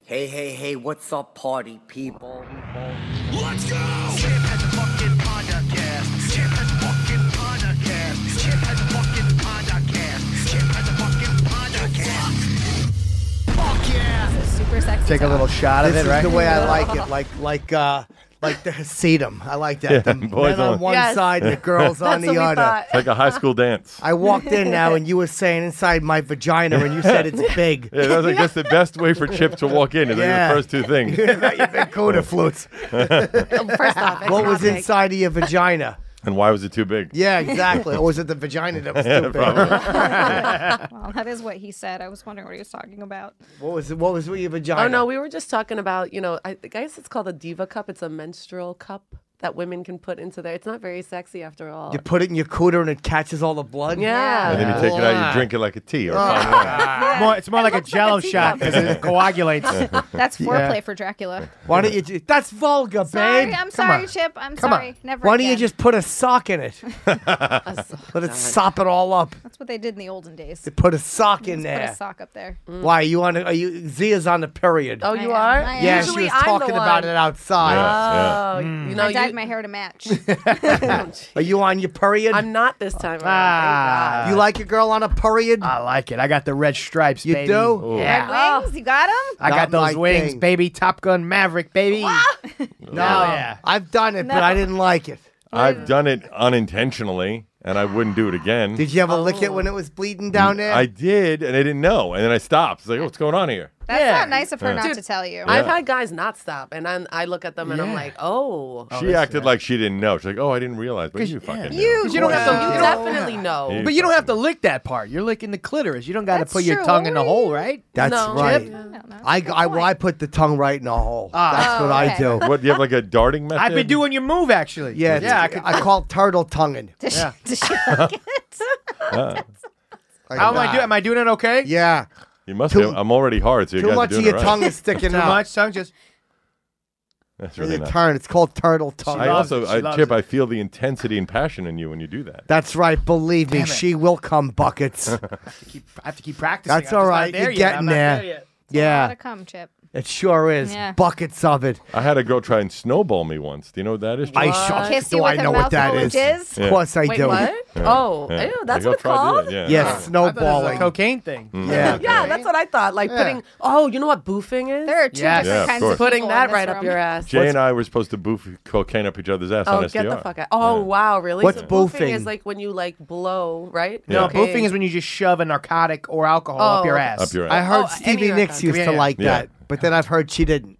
Hey, what's up, party people? Let's go! Chip has a fucking podcast. Chip has a fucking podcast. Chip has a fucking podcast. Chip has a fucking podcast. Fuck yeah! Super sexy. Take a little shot of This it, right? is the way I like it, like the Hasidim. I like that. The boys men on on. one Yes. side and the girls on That's what the we other. thought. It's like a high school dance. I walked in now and you were saying inside my vagina and you said it's big. Yeah, that was like that's the best way for Chip to walk in. Is Yeah. like the first two things. About your big Cuda flutes. First off, What was economic. inside of your vagina? And why was it too big? Yeah, exactly. Or was it the vagina that was too big? Well, that is what he said. I was wondering what he was talking about. What was with your vagina? Oh no, we were just talking about, I guess it's called a diva cup. It's a menstrual cup that women can put into there. It's not very sexy after all. You put it in your cooter and it catches all the blood? Yeah. And then you take it out, you drink it like a tea or fine wine. It's more like a looks like Jello a tea shot cup. because it coagulates. That's foreplay for Dracula. Why don't you that's vulgar, Sorry, babe. I'm sorry, on. Chip. I'm Come sorry. on. Never Why don't you again. just put a sock in it? Let it sop it all up. That's what they did in the olden days. You put a sock in Just put there. a sock up there. Why are you Zia's on the period? Oh, I you am. are? I am. yeah, Usually she was I'm talking the about one. it outside. Yeah. Oh, I dyed my hair to match. Are you on your period? I'm not this time around. Ah. Thank You like a girl on a period? I like it. I got the red stripes, You baby. do? Yeah. Red wings? You got them? I Not got those my wings, thing. baby. Top Gun Maverick, baby. No, yeah. I've done it, but No. I didn't like it. I've done it unintentionally, and I wouldn't do it again. Did you ever lick it when it was bleeding down there? I did, and I didn't know, and then I stopped. It's like, oh, what's going on here? That's Yeah. not nice of her not Dude, to tell you. I've had guys not stop, and I look at them and I'm Yeah. like, oh. She acted like she didn't know. She's like, oh, I didn't realize, but you fucking knew. You don't have to. You You don't, definitely know. You but you don't have to lick that part. You're licking the clitoris. You don't got to That's put your true. tongue in the hole, right? That's No. right. I don't know. I put the tongue right in the hole. That's what I okay. do. What, do you have like a darting method? I've been doing your move actually. Yeah, yeah. I call it turtle tonguing. Does Yeah. she like it? Like How am I that. doing? Am I doing it okay? Yeah. You must Too- be. I'm already hard, so you Too guys much are of doing your it right. tongue is sticking Too out. much tongue just. That's When really you nice. turn, it's called turtle tongue. I loves also, it. She loves Chip, it. I feel the intensity and passion in you when you do that. That's right. Believe me, Damn it. she will come buckets. I have to keep practicing. That's I'm all just not right. there You're yet. getting I'm not there. yet. Yeah, Gotta come, Chip. it sure is. Yeah. Buckets of it. I had a girl try and snowball me once. Do you know what that is? I Chip? sure Kiss do. you I with a know what that mouthful of is. jizz? Of course I Wait, do. what? Yeah. Oh, Yeah. ew, that's Like, what it's I'll try to do called? it, yeah. Yes, I thought it was a snowballing. cocaine thing. Yeah. Yeah, that's what I thought. Like putting, you know what boofing is? There are two Yes. Yeah, different of kinds course. of people Putting in that this right room. up your ass. Jay and I were supposed to boof cocaine up each other's ass Oh, on get SDR. the fuck out. Oh, wow, really? What's So boofing? is like when you like blow, right? No, Yeah. boofing is when you just shove a narcotic or alcohol up your Oh. ass. Up your I ass. heard Oh, Stevie any Nicks used to Yeah. like Yeah. that, but then I've heard she didn't.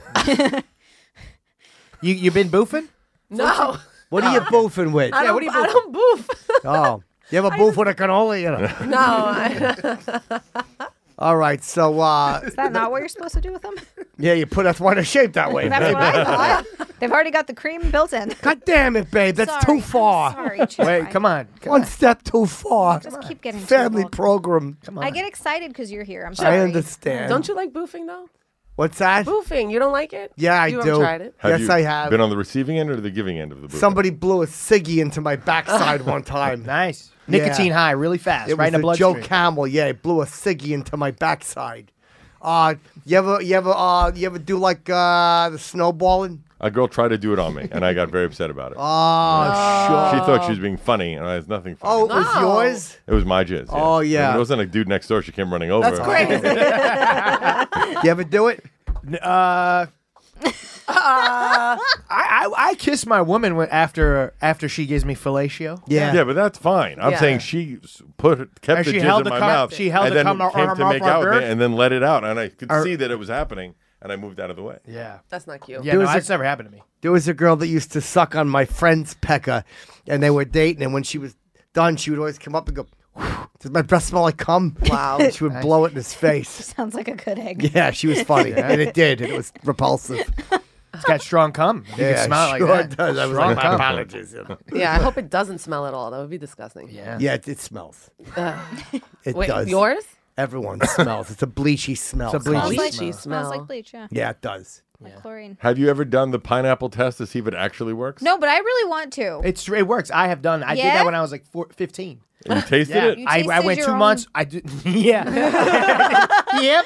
You been boofing? No. What are you boofing with? I don't, what do you I don't boof. Oh, you ever boof with a cannoli? No. All right, so Is that not what you're supposed to do with them? yeah, you put us one in shape that way. That's what I thought. They've already got the cream built in. God damn it, babe, that's Sorry, too I'm far. sorry, Chip. Wait, come on. One step too far. Just keep getting too Family vulgar. program. I get excited because you're here. I'm sorry. I understand. Don't you like boofing, though? What's that? Boofing. You don't like it? Yeah, I you do. haven't tried it? Have Yes, you I have. Been on the receiving end or the giving end of the boof? Somebody blew a ciggy into my backside one time. Nice. Nicotine high, really fast, It right in was the a Joe bloodstream. Camel. Yeah, he blew a ciggy into my backside. You ever do like the snowballing? A girl tried to do it on me, and I got very upset about it. Oh, She thought she was being funny, and I was nothing funny. Oh, it was No. yours? It was my jizz. Oh, yeah. It wasn't a dude next door. She came running over. That's crazy. You ever do it? I kiss my woman after she gives me fellatio. Yeah. Yeah, but that's fine. I'm Yeah. saying she kept And the she jizz held in the my cum- mouth. she held and the then cum on came her to mouth make on out with me birth? and then let it out, and I could Or- see that it was happening, and I moved out of the way. Yeah. That's not cute. Yeah, There no, was a- that's never happened to me. There was a girl that used to suck on my friend's pecker, and they were dating, and when she was done, she would always come up and go, does my breath smell like cum? Wow. And she would blow it in his face. Sounds like a good egg. Yeah, she was funny, and it did, and it was repulsive. It's got strong cum. You can smell it sure like it that. does. I was Strong like, my cum. apologies. Yeah, I hope it doesn't smell at all. That would be disgusting. Yeah. Yeah, it smells. It Wait, does. yours? Everyone smells. It's a bleachy smell. It's a bleachy cum. Smells like, Bleachy smells smell. like bleach, yeah. Yeah, it does. Like chlorine. Have you ever done the pineapple test to see if it actually works? No, but I really want to. It works. I have done. I did Yeah? that when I was like 15. You tasted Yeah, it? You I tasted went your 2 own- months. I did. Yeah. Yep.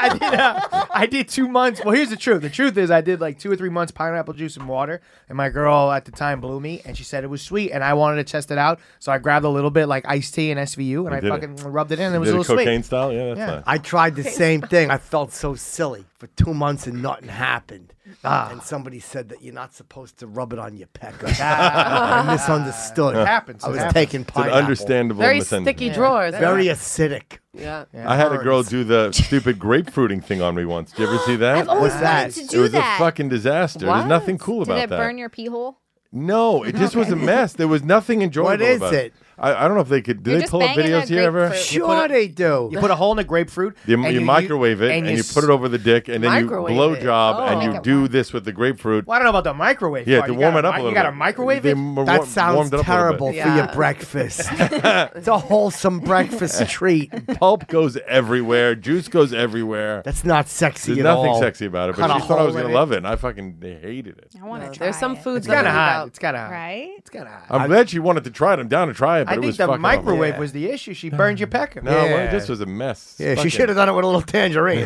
I did 2 months. Well, here's the truth. The truth is, I did like 2 or 3 months pineapple juice and water, and my girl at the time blew me, and she said it was sweet, and I wanted to test it out, so I grabbed a little bit like iced tea and SVU, and I did it. fucking rubbed it in, and it was Did a it little cocaine sweet. style? Yeah, that's Yeah. nice. I tried the same thing. I felt so silly for 2 months and nothing happened. And somebody said that you're not supposed to rub it on your pecker. I misunderstood. It happens. I It was happens. taking It's an pineapple. understandable Very misunderstanding. sticky drawers. Very acidic. Yeah. I had a girl Burns. do the stupid grapefruiting thing on me once. Did you ever see that? I've always What's that? wanted to It do was that. a fucking disaster. What? There's nothing cool Did about it that. burn your pee hole? No, it just was a mess. There was nothing enjoyable What is about it? I don't know if they could. Do You're they just pull up banging a videos here ever? grapefruit. Sure they do. You put a hole in the grapefruit. You, and you microwave it and and you s- put it over the dick and then you Microwave blow it. job Oh. and Make you it do warm. this with the grapefruit. Well, I don't know about the microwave. Yeah, part. to You warm gotta it up a little You got to bit. microwave They it. warmed That it sounds up a little terrible bit. for your Yeah. breakfast. It's a wholesome breakfast treat. Pulp goes everywhere. Juice goes everywhere. That's not sexy There's at nothing all. sexy about it, Cut but a she thought I was hole in going it. to love it, and I fucking hated it. I want to try There's some it. foods It's that kind of are hot. about- It's kind of hot. Right? It's kind of hot. I'm glad she wanted to try it. I'm down to try it, but I it think was the fucking microwave awful. was the issue. She burned your pecker. No, well, Yeah. this was a mess. Yeah, she Fucking- should have done it with a little tangerine.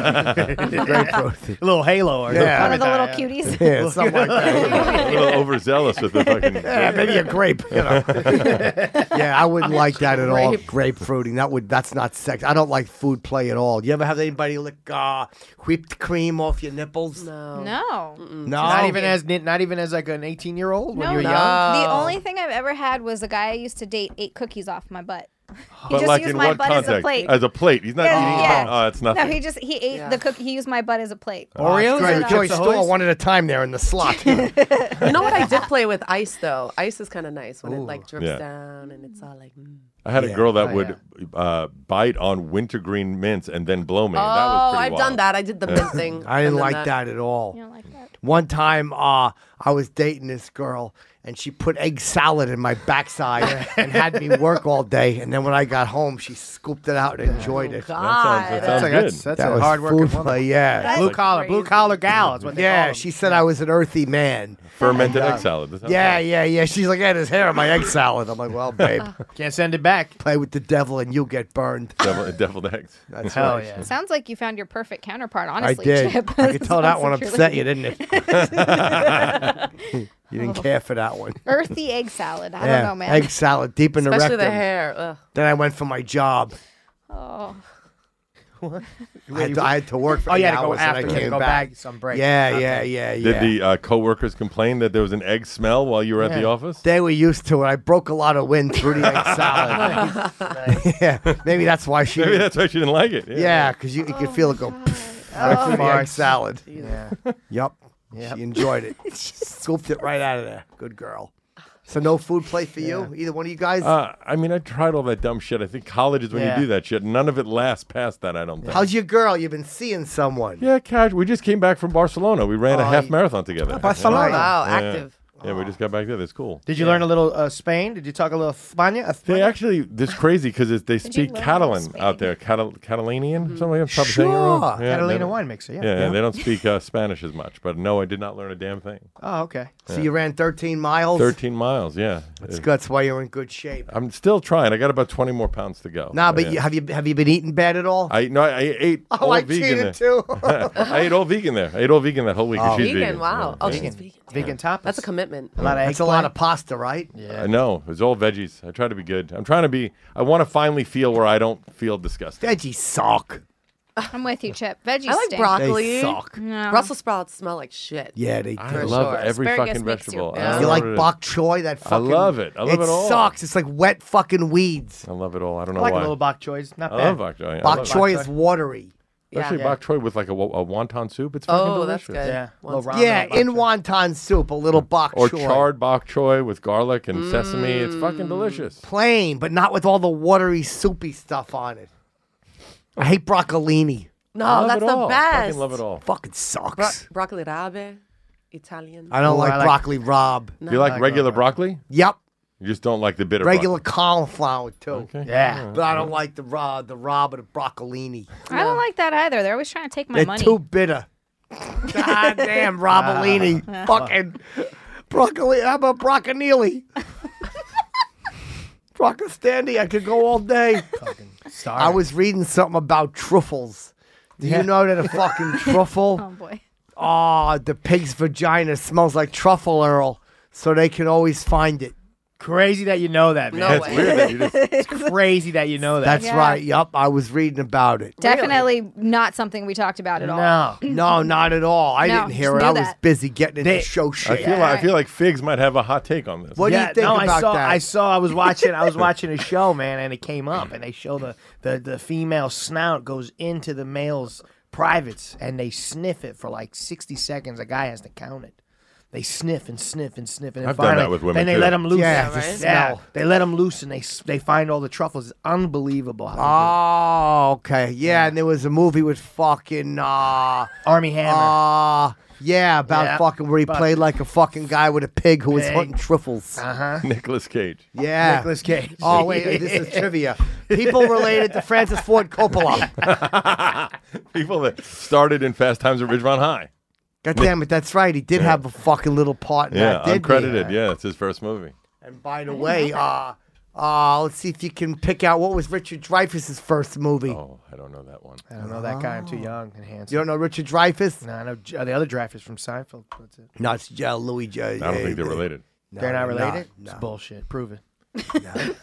Grapefruit. A little halo or Yeah. One of the little Yeah. cuties. Yeah, something like that. a little overzealous with the fucking. Yeah, maybe a grape. You know. Yeah, I wouldn't like that at all. Grape. Grapefruiting. That's not sex. I don't like food play at all. You ever have anybody lick whipped cream off your nipples? No. No. No. Not even as like an 18-year-old when No, you're no. young. The only thing I've ever had was a guy I used to date ate cookies off my butt. He But just like used in my what butt context? as a plate. As a plate. He's not Yeah, eating. yeah. Oh, it's nothing. No, he ate the cookie. He used my butt as a plate. Oreos Great. or Joy Chips store Ahoy's? one at a time there in the slot. You know what I did play with ice though? Ice is kind of nice when it like drips Yeah. down and it's all like. I had a Yeah. girl that Oh, would bite on wintergreen mints and then blow me. Oh, that was pretty I've wild. done that. I did the mint thing. I didn't and then like that at all. You don't like that? One time, I was dating this girl, and she put egg salad in my backside and had me work all day. And then when I got home, she scooped it out and enjoyed it. God. That sounds good. That's That a was hard working food woman. play, yeah. That's Blue collar gal. That's what they call Yeah, them. she said I was an earthy man. Fermented egg salad. That sounds Yeah, good. yeah. She's like, yeah, there's hair on my egg salad. I'm like, well, babe, Can't send it back. play with the devil and you'll get burned. Deviled eggs. That's Hell right. yeah. Sounds like you found your perfect counterpart. I Honestly, did. Chip. I could tell that one Sounds like upset you're you, didn't it? You didn't care for that one. Earthy egg salad. I Yeah, don't know, man. egg salad deep in the Especially rectum. the hair. Ugh. Then I went for my job. Oh, I had to work for Oh, 8 yeah, to go hours and I after. You had to came go back. back some break. Yeah. Did the coworkers complain that there was an egg smell while you were at the Yeah. office? They were used to it. I broke a lot of wind through the egg salad. Yeah, maybe that's why she. Maybe that's why she didn't like it. Yeah, because you could feel it go right through the egg salad. Yeah. Yep. She enjoyed it. Scooped it right out of there. Good girl. So no food play for you? Either one of you guys? I mean, I tried all that dumb shit. I think college is when Yeah. you do that shit. None of it lasts past that, I don't think. How's your girl? You've been seeing someone. Yeah, casual. We just came back from Barcelona. We ran a Oh, half you- marathon together. Barcelona. Wow, Yeah. active. Yeah, we just got back there. That's cool. Did you learn a little Spain? Did you talk a little Spania? They actually, this crazy because they speak learn Catalan Spain? out there. Catalanian? Something like that. Probably saying it wrong. Sure. Yeah, they Catalina don't- wine mixer. Yeah. Yeah, they don't speak Spanish as much. But no, I did not learn a damn thing. Oh, okay. So you ran 13 miles? 13 miles, yeah. That's good. That's why you're in good shape. I'm still trying. I got about 20 more pounds to go. Nah, but yeah. have you been eating bad at all? I ate oh, all I vegan there. cheated too. I ate all vegan there. I ate all vegan that whole week. 'cause she's Vegan, wow. Yeah. Oh, she's vegan. Vegan tapas. That's a commitment. A lot of That's a lot of pasta, right? I know. It was all veggies. I try to be good. I'm trying to be. I want to finally feel where I don't feel disgusting. Veggies suck. I'm with you, Chip. Veggies I like stink. broccoli. They suck. No. Brussels sprouts smell like shit. Yeah, they I do. love sure. every Asparagus fucking makes you- vegetable. yeah. I don't You know like what it is. bok choy? That fucking. love it. I love it all. sucks. It's like wet fucking weeds. I love it all. I don't know I like why. a little bok choys. Not I bad. love bok choy. I Bok love it. choy is watery. Especially Yeah. bok choy with like a wonton soup. It's fucking Oh, that's delicious. good. Yeah. Once- Little ramen Yeah, bok in choy. wonton soup, a little bok Or choy. charred bok choy with garlic and sesame. It's fucking delicious. Plain, but not with all the watery, soupy stuff on it. I hate broccolini. I No, love that's it the all. best. Fucking love it all. Fucking sucks. Broccoli rabe, Italian. I don't Ooh, like I like- broccoli rabe. Do you like regular broccoli? Yep. You just don't like the bitter Regular cauliflower, too. broccoli. Okay. Yeah. But I don't like the rabe or the broccolini. I don't like that either. They're always trying to take my They're money. too bitter. God damn, Robolini. Fucking broccoli. How about brocconili? Fucking Standy, I could go all day. Sorry. I was reading something about truffles. Do Yeah. you know that a fucking truffle? Oh boy. Oh, the pig's vagina smells like truffle, Earl. So they can always find it. crazy that you know that, man. No That's way. weird that you just. It's crazy that you know that. That's Yeah. right. Yup, I was reading about it. Definitely not something we talked about at all. No. No, not at all. I No, didn't hear just it. knew I was that. busy getting into They- show shit. I feel like Figs might have a hot take on this. What do you think no, about that? I was watching a show, man, and it came up, and they show the female snout goes into the male's privates, and they sniff it for like 60 seconds. A guy has to count it. They sniff and sniff and sniff, and then I've done that finally, with women, then they too. let them loose. Yeah, the Yeah, smell. they let them loose, and they find all the truffles. It's unbelievable. How Oh, okay. Yeah, and there was a movie with fucking Army Hammer. yeah, about Yeah, fucking where he but- played like a fucking guy with a pig who was Pig. hunting truffles. Nicolas Cage. Yeah. Nicolas Cage. Oh wait, this is trivia. People related to Francis Ford Coppola. People that started in Fast Times at Ridgemont High. God damn it, that's right. He did have a fucking little part in Yeah, that, didn't uncredited. he? Yeah, it's his first movie. And by the way, let's see if you can pick out what was Richard Dreyfuss's first movie. Oh, I don't know that one. I don't know that guy. I'm too young and handsome. You don't know Richard Dreyfuss? No, I know the other draft is from Seinfeld. That's it. No, it's Louis J. I don't think they're related. They're not related? No, It's bullshit. Prove it. no.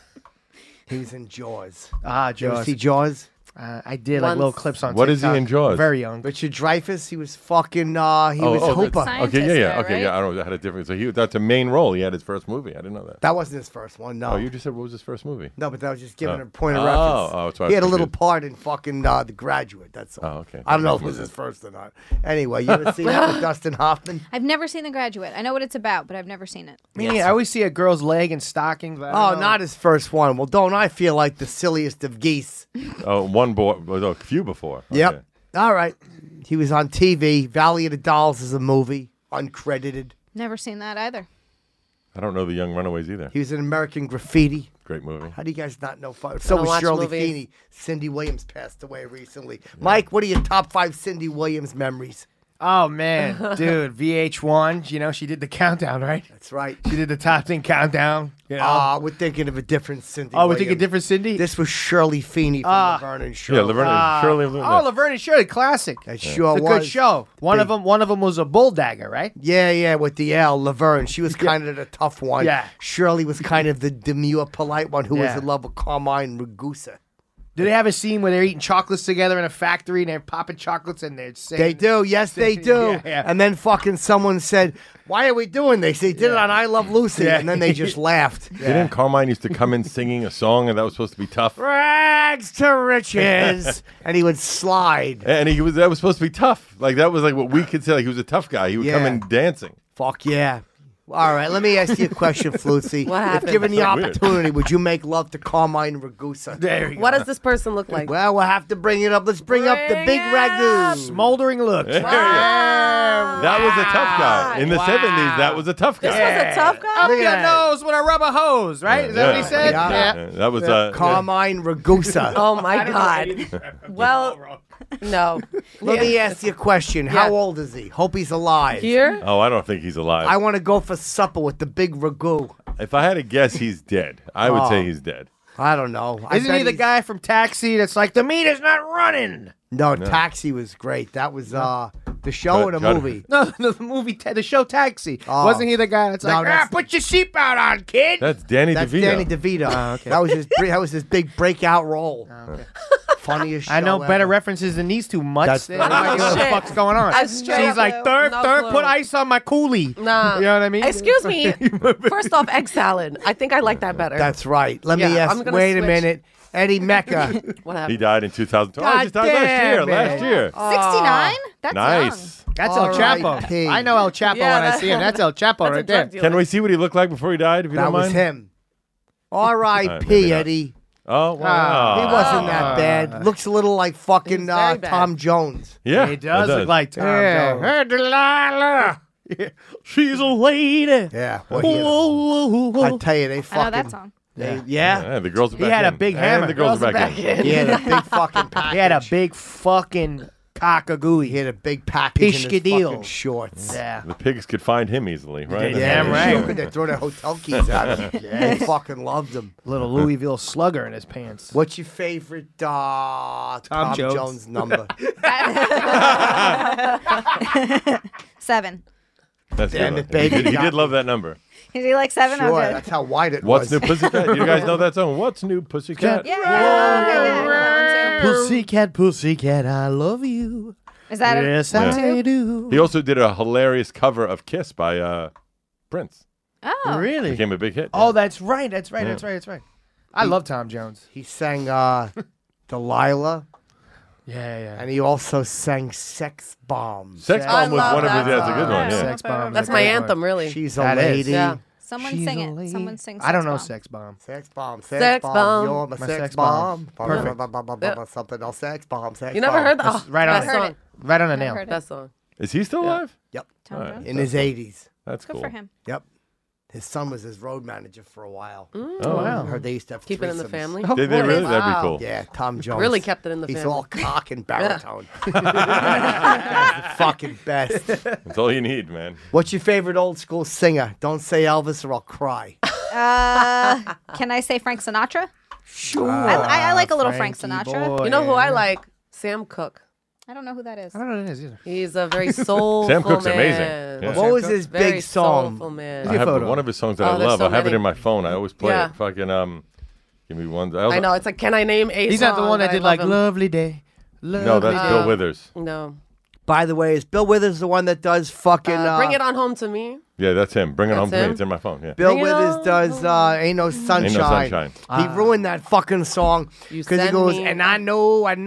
He's in Jaws. Ah, You ever Jaws. see Jaws? I did like Once. little clips on What is he TikTok. in Jaws? Very young. Richard Dreyfuss, he was fucking, he was Hooper. Science. Okay, yeah, yeah. Scientist Okay, guy, yeah. I don't know. Had a different. So that's a main role. He had his first movie. I didn't know that. That wasn't his first one, no. Oh, you just said what was his first movie? No, but that was just giving Oh. a point of Oh, reference. oh, that's why I he was had a little confused. part in fucking The Graduate, that's all. Oh, okay. I don't know if it was his first or not. Anyway, you ever seen that with Dustin Hoffman? I've never seen The Graduate. I know what it's about, but I've never seen it. I always see a girl's leg in stockings. I Oh, don't know. not his first one. Well, don't I feel like the silliest of geese? Oh, one boy. Oh, a few before. Yep. Okay. All right. He was on TV. Valley of the Dolls is a movie, uncredited. Never seen that either. I don't know the Young Runaways either. He was in American Graffiti. Great movie. How do you guys not know? So don't was watch Shirley movies. Feeney. Cindy Williams passed away recently. Mike, what are your top 5 Cindy Williams memories? Oh man, dude, VH1. You know she did the countdown, right? That's right. She did the top 10 countdown. You know. We're thinking of a different Cindy. Oh, we're thinking Williams. different Cindy. This was Shirley Feeney from Laverne and Shirley. Yeah, Laverne and Shirley. Oh, Laverne and Shirley, classic. That sure It's a was. good show. One of them was a bull dagger, right? Yeah, with the L, Laverne. She was kind of the tough one. Yeah. Shirley was kind of the demure, polite one who Yeah. was in love with Carmine Ragusa. Do they have a scene where they're eating chocolates together in a factory and they're popping chocolates and they're saying They do, yes, they do. Yeah. And then fucking someone said, "Why are we doing this?" They did it on I Love Lucy, Yeah. and then they just laughed. Didn't Carmine used to come in singing a song and that was supposed to be tough? Rags to riches, and he would slide. And that was supposed to be tough. Like that was like what we could say. Like he was a tough guy. He would come Yeah. in dancing. Fuck yeah. All right, let me ask you a question, Flutzy. What happened? If given the That's so weird. opportunity, would you make love to Carmine Ragusa? There you go. What does this person look like? Well, we'll have to bring it up. Let's bring up the Bring big it ragu. Smoldering look. There you go. That was a tough guy. In the 70s, that was a tough guy. This was a tough Up guy. Look your at that. nose with a rubber hose, right? Is that what he said? Yeah. Yeah, that was Carmine Ragusa. Oh my God. Well, no. Let me ask you a question. How Yeah. old is he? Hope he's alive. Here? Oh, I don't think he's alive. I want to go for supper with the big ragu. If I had to guess, he's dead. I would Oh. say he's dead. I don't know. I Isn't bet he the he's- guy from Taxi that's like, the meat is not running? No, Taxi was great. That was the show or the Cut- movie. No, the movie, the show Taxi. Oh. Wasn't he the guy that's No, like, that's- put your seatbelt on, kid? That's Danny That's DeVito. Danny DeVito. okay. That was his big breakout role. Funniest show I know better ever. references than these two mutts. That's- They don't know what the Shit. fuck's going on. I straight She's up like, no third, clue. put ice on my coolie. Nah. You know what I mean? Excuse me. First off, egg salad. I think I like that better. That's right. Let me Yeah, ask. I'm gonna Wait a switch. minute. Eddie Mecca. what He happened? died in 2012. Oh, God he just died last year. damn Last it. year. 69? That's Nice. That's All El Chapo. right, I know El Chapo Yeah, when I that- see him. That's El Chapo That's a right there. drug dealer. Can we see what he looked like before he died, if you That don't was mind? him. R.I.P. maybe not. Eddie. Oh, He wow. wasn't that bad. Looks a little like fucking He's very bad. Tom Jones. Yeah, He does look like Tom Yeah. Jones. Hey, Delilah. She's a lady. Yeah. Well, I tell you, they fucking. I know that song. Yeah. Yeah, the girls are He back had in. a big And hammer. the girls are back in. He had a big fucking package. He had a big fucking Cockagooey. He had a big package in his Pishkadeel. fucking shorts. Yeah. The pigs could find him easily, right? Yeah, Yeah, right. sure. They throw their hotel keys at him. They fucking loved him. Little Louisville slugger in his pants. What's your favorite Tom Jones. Jones number? 7. That's Damn good. it, baby. He did love that number. Is he like 7? Sure, Oh, good. that's how wide it What's was. New Pussycat? You guys know that song? What's New Pussycat? Yeah. That one too. Pussycat, pussycat, I love you. Is that a Yes, one I too? do. He also did a hilarious cover of Kiss by Prince. Oh. Really? Became a big hit. Oh, that's right. That's right. Yeah. That's right. That's right. I love Tom Jones. He sang Delilah, Yeah. and he also sang Sex Bombs. Sex I Bomb was love one of his. that That's a good song. one. Yeah. Sex Bomb. That's my anthem, really. She's a That is. lady. Yeah. Someone She's sing a it. lady. Someone sing I don't know Sex Sex Bomb. Sex bomb, Sex bomb. You're my My sex sex bomb. bomb. Perfect. Yeah. Something else. Sex bomb. Sex You never bomb. heard that? That's right on best it. song. Right on the Never nail. heard it. Best song. Is he still Yeah. alive? Yep. Tom All right. Jones. In his 80s. That's Good cool. for him. Yep. His son was his road manager for a while. Oh, I wow. heard they used to have Keep it in the threesomes. family. Did they really? That'd be Wow. cool. Yeah, Tom Jones. Really kept it in the He's family. all cock and baritone. That's the fucking best. That's all you need, man. What's your favorite old school singer? Don't say Elvis or I'll cry. Can I say Frank Sinatra? Sure. I like a little Frank Frankie Sinatra. boy. You know who I like? Sam Cooke. I don't know who that is. I don't know what it is either. He's a very soulful Sam Cooke's man. amazing. Yeah. What was his Very big song? soulful man. I have photo. one of his songs that Oh, I there's love. so I have it many. in my phone. I always play Yeah. it. Fucking give me one. I know. It's like, can I name a He's song? not the one that I did love like him. "Lovely Day." No, that's Lovely Bill Day. Withers. No. By the way, is Bill Withers the one that does fucking... Bring it on home to me. Yeah, that's him. Bring it home That's to him? me. It's in my phone. Yeah. Bill Bring it Withers on does Ain't No Sunshine. Ain't No Sunshine. He ruined that fucking song You because he send goes, me- and I know. I'm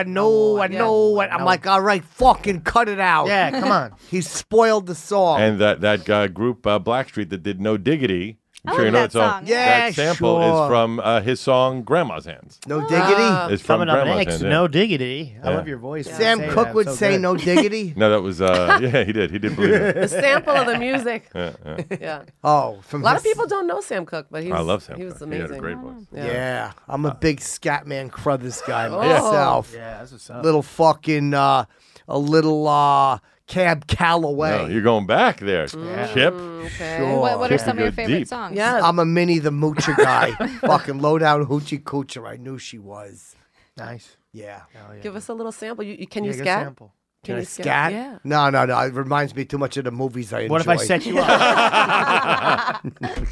like, all right, fucking cut it out. Yeah, come on. He spoiled the song. And that guy group Blackstreet that did No Diggity. I'm I sure you like know that that song. song. Yeah, that sample sure. is from his song "Grandma's Hands." No diggity. It's from Coming up Grandma's next, Hands. yeah. no diggity. I Yeah. love your voice. when you Sam say Cooke that. would So say good. no diggity. No, that was yeah, he did. He did believe it. The sample of the music. Yeah, yeah. Yeah. Oh, from A lot of his- people don't know Sam Cooke, but he's, I love Sam he was Cooke. amazing. He had a great voice. Yeah, I'm a big Scatman Crothers guy Oh. myself. Yeah, that's what's up. Little fucking a little Cab Calloway. No, you're going back there, Chip. Okay. Sure. What are Chip some of would your go favorite deep. songs? Yeah. I'm a Minnie the Moocher guy. Fucking low down hoochie coocher. I knew she was. Nice. Yeah. Oh, yeah. Give us a little sample. Can you Yeah, good scat? sample. Can I you scat? Yeah. No. It reminds me too much of the movies I enjoy. What if I set you up?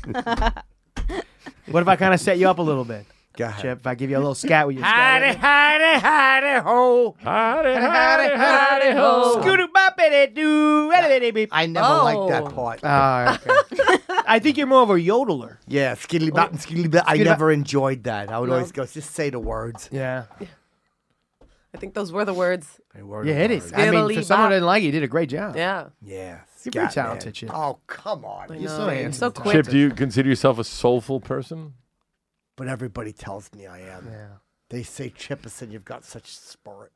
What if I kind of set you up a little bit, Go ahead. Chip? If I give you a little scat with your Howdy, scat. howdy, howdy, ho. Howdy, howdy, howdy, ho. Scooter-bop-it-doo, beep. I never liked that part. Okay. I think you're more of a yodeler. Yeah, skiddly bop and skiddly bop. I Skiddly bop. never enjoyed that. I would always go, just say the words. Yeah. I think those were the words. They were Yeah, the it is. words. I mean, for Skiddly someone bop. that didn't like it, you did a great job. Yeah. Yeah. You're very Scat talented, man. Chip. Oh, come on. I You're know. so You're handsome. so quick. Chip, do you consider yourself a soulful person? But everybody tells me I am. Yeah. They say, Chipperson, you've got such spirit.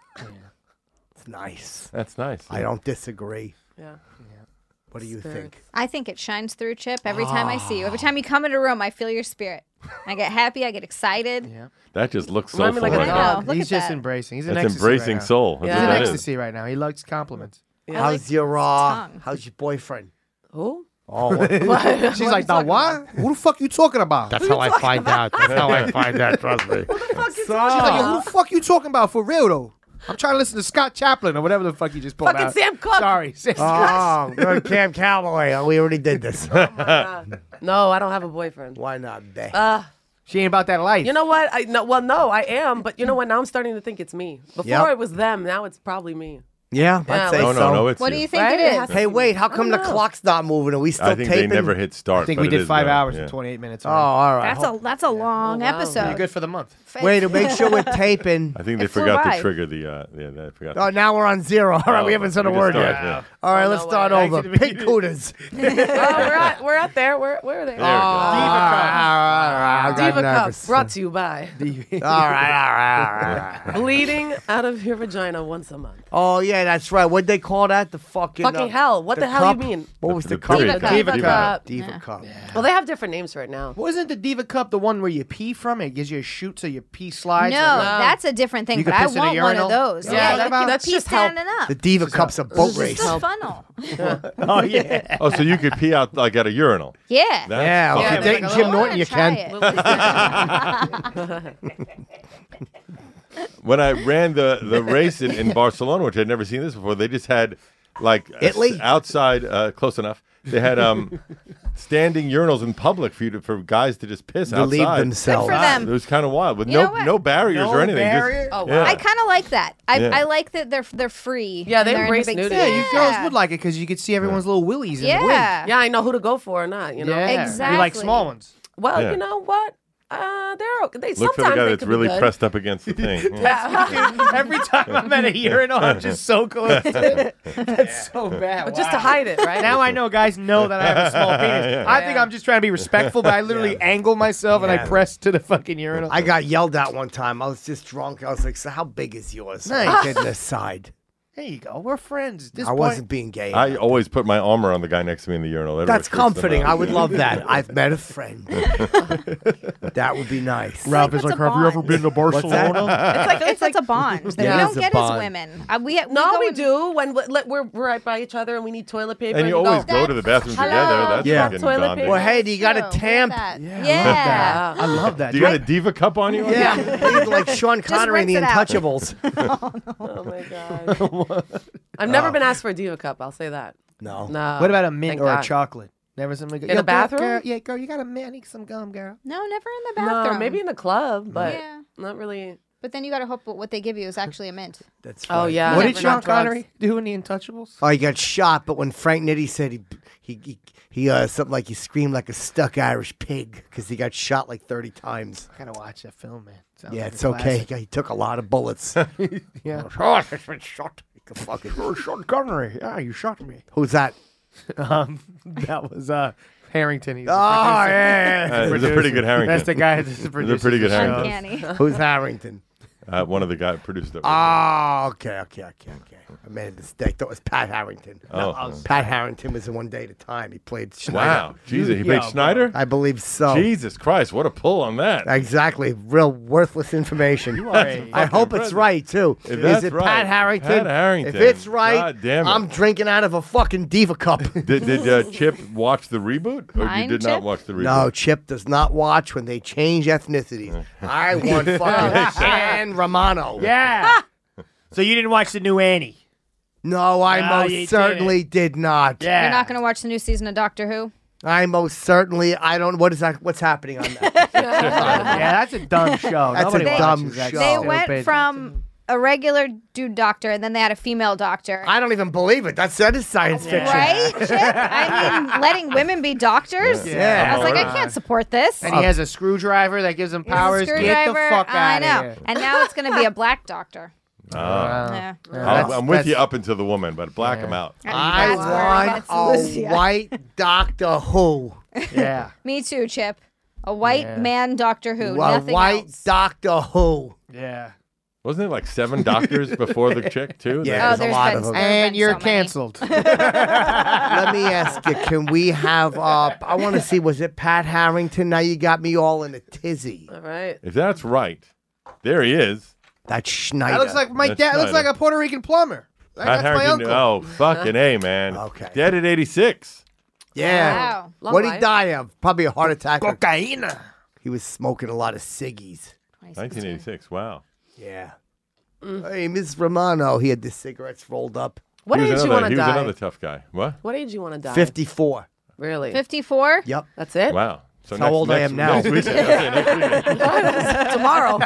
It's nice. That's nice. I don't disagree. Yeah. What do you think? I think it shines through, Chip, every time I see you. Every time you come in a room, I feel your spirit. I get happy. I get excited. Yeah. That just looks Remind me soulful like a right I now. dog. know. Look He's at just that. embracing. He's in That's ecstasy embracing right now. soul. That's Yeah. He's in what that is. ecstasy right now. He likes compliments. Yeah. How's your tongue. how's your boyfriend? Who? Oh, She's like, "The what? Who the fuck you talking about?" that's how I find out. That's how I find out. Trust me. She's like, "Yo, who the fuck you talking about for real though?" I'm trying to listen to Scott Chaplin or whatever the fuck you just pulled Fucking out. Sam Cooke. Sorry. Oh, good Cam Calloway. Oh, we already did this. No, I don't have a boyfriend. Why not, bae? She ain't about that life. You know what? No, I am. But you know what? Now I'm starting to think it's me. Before Yep. it was them. Now it's probably me. Yeah, I'd Yeah, say No, so. no, it's What you. do you think Right? it It is? has to Hey, wait, how come the don't know. clock's not moving? Are we still I think taping? they never hit start. I think but we it did is 5 now, hours yeah. and 28 minutes. Oh, already. all right. That's a long Oh, wow. episode. You're good for the month. Wait, to make sure we're taping. I think they It flew forgot by. to trigger the. They forgot. Oh, now we're on 0. All right, we haven't said a We just word started, yet. yeah. All right, Oh, let's no start way. over. Pink Cooters. Oh, we're out there. We're there. There we go. I got Diva Cup nervous. brought to you by All right. bleeding out of your vagina once a month. Oh, yeah, yeah, that's right. What'd they call that? The fucking hell. What the hell you cup? mean? What was The the cup? period cup. Diva Diva cup. Diva cup. Well, they have different names right now. Wasn't the Diva Cup the one where you pee from? It gives you a chute so your pee slides. No, that's a different thing. You but can I piss in a want one urinal? of those. Yeah, Yeah, that- you that's pee just help. standing up. The Diva Cup's a boat It's race. just a funnel. Oh yeah. Oh, so you could pee out like at a urinal. Yeah. That's Yeah, fucking- if you're dating I Jim wanna Norton, you try can. it. When I ran the race in Barcelona, which I'd never seen this before, they just had like Italy? outside, close enough. They had standing urinals in public for guys to just piss Relieve outside. themselves. Good for them. It was kind of wild with You know what? no barriers or anything. barrier? Oh, wow. Yeah. I kind of like that. I Yeah. like that they're free. Yeah, and they they're in the embrace big- nudity. Yeah, you girls would like it because you could see everyone's little willies in the wind. Yeah. Yeah, I know who to go for or not. You know. Yeah. Exactly. You like small ones. Well, Yeah. you know what? They're okay. They Look for the sometimes guy they that's could be really good. pressed up against the thing. Yeah. Every time I'm at a urinal, I'm just so close to it. That's so bad. But just to hide it, right? Now I know guys know that I have a small penis. I think I'm just trying to be respectful, but I literally angle myself and I Yeah. press to the fucking urinal. I got yelled at one time. I was just drunk. I was like, "So how big is yours?" Nice. I did this side. There you go. We're friends. At this I point- wasn't being gay. I always put my arm around the guy next to me in the urinal. That That's really freaks them comforting. out. I would love that. I've met a friend. That would be nice. Ralph It's is like, a have you ever bond. been to What's that? Barcelona? It's like a bond that Yeah. we It don't is a get bond. as women. We No, go we in- do when we're right by each other and we need toilet paper. And you always go. go to the bathroom Hello. together. That's Yeah. fucking Toilet bonding. paper. Well, hey, do you got a So, tamp? that. Yeah, Yeah. I love that. Do you got a Diva cup on you? Yeah, He's like Sean Connery in The rinse it out. Untouchables. Oh my god! I've never been asked for a Diva cup. I'll say that. No. No. What about a mint Thank or God. a chocolate? Never something good. In a bathroom? Girl, yeah, girl, you got a mint. I need some gum, girl. No, never in the No, bathroom. maybe in a club, but Yeah. not really. But then you got to hope what they give you is actually a mint. That's Oh funny. yeah. What never did Sean not drugs. Connery do in The Untouchables? Oh, he got shot, but when Frank Nitti said he something like he screamed like a stuck Irish pig because he got shot like 30 times. I gotta watch that film, man. Sounds Yeah, like it's a okay. classic. He took a lot of bullets. Yeah. Oh, he's been shot. Fucking. Sean Connery. Yeah, you shot me. Who's that? That was Harrington. He's Oh, yeah. It was a pretty good Harrington. That's the guy that's the producer. pretty good of the show. Harrington. Uncanny. Who's Harrington? One of the guys produced it. Oh, okay. I made a mistake. That was Pat Harrington. Oh. Pat Harrington was in One Day at a Time. He played Schneider. Wow. Jesus, he played Yo, Schneider? I believe so. Jesus Christ, what a pull on that. Exactly. Real worthless information. are a I hope it's president. right, too. If Is that's it right, Pat Harrington? Pat Harrington. If it's right, God damn it. I'm drinking out of a fucking Diva cup. Did Chip watch the reboot? Or Mine, you did not Chip? watch the reboot? No, Chip does not watch when they change ethnicities. I want fucking San Romano. Yeah. So you didn't watch the new Annie? No, I No, you most certainly did not. Yeah. You're not going to watch the new season of Doctor Who? I most certainly. I don't. What is that? What's happening on that? Yeah, that's a dumb show. That's Nobody a dumb watches that show. They Oh. went stupid- from a regular dude doctor, and then they had a female doctor. I don't even believe it. That is science fiction. Right, Chip? I mean, letting women be doctors? Yeah. I was like, I Right. can't support this. And he has a screwdriver that gives him He has a powers. Get the screwdriver. fuck I out know. of here. And now it's going to be a black doctor. Ah. Yeah. I'm with you up until the woman, but black him out. I That's where it gets want loose, a yeah. white Doctor Who. Yeah. Me too, Chip. A white Yeah. man Doctor Who. A Nothing white else. Doctor Who. Yeah. Wasn't it like 7 doctors before the chick, too? Yeah. Oh, There's a lot of them. And you're so many. canceled. Let me ask you, can we have, I want to see, was it Pat Harrington? Now you got me all in a tizzy. All right. If that's right, there he is. That's Schneider. That looks like my That's dad. Looks Schneider. like a Puerto Rican plumber. That's my uncle. Oh, fucking A, man. Okay. Dead at 86. Yeah. Wow. Long What did he life. die of? Probably a heart attack. or- Cocaína. He was smoking a lot of ciggies. 1986. Wow. Yeah. Hey, Ms. Romano, he had the cigarettes rolled up. What he age was you want to he was die? another tough guy. What? What age you want to die? 54. Really? 54? Yep. That's it? Wow. So That's how old I am now. Next weekend. Okay, next weekend. Tomorrow.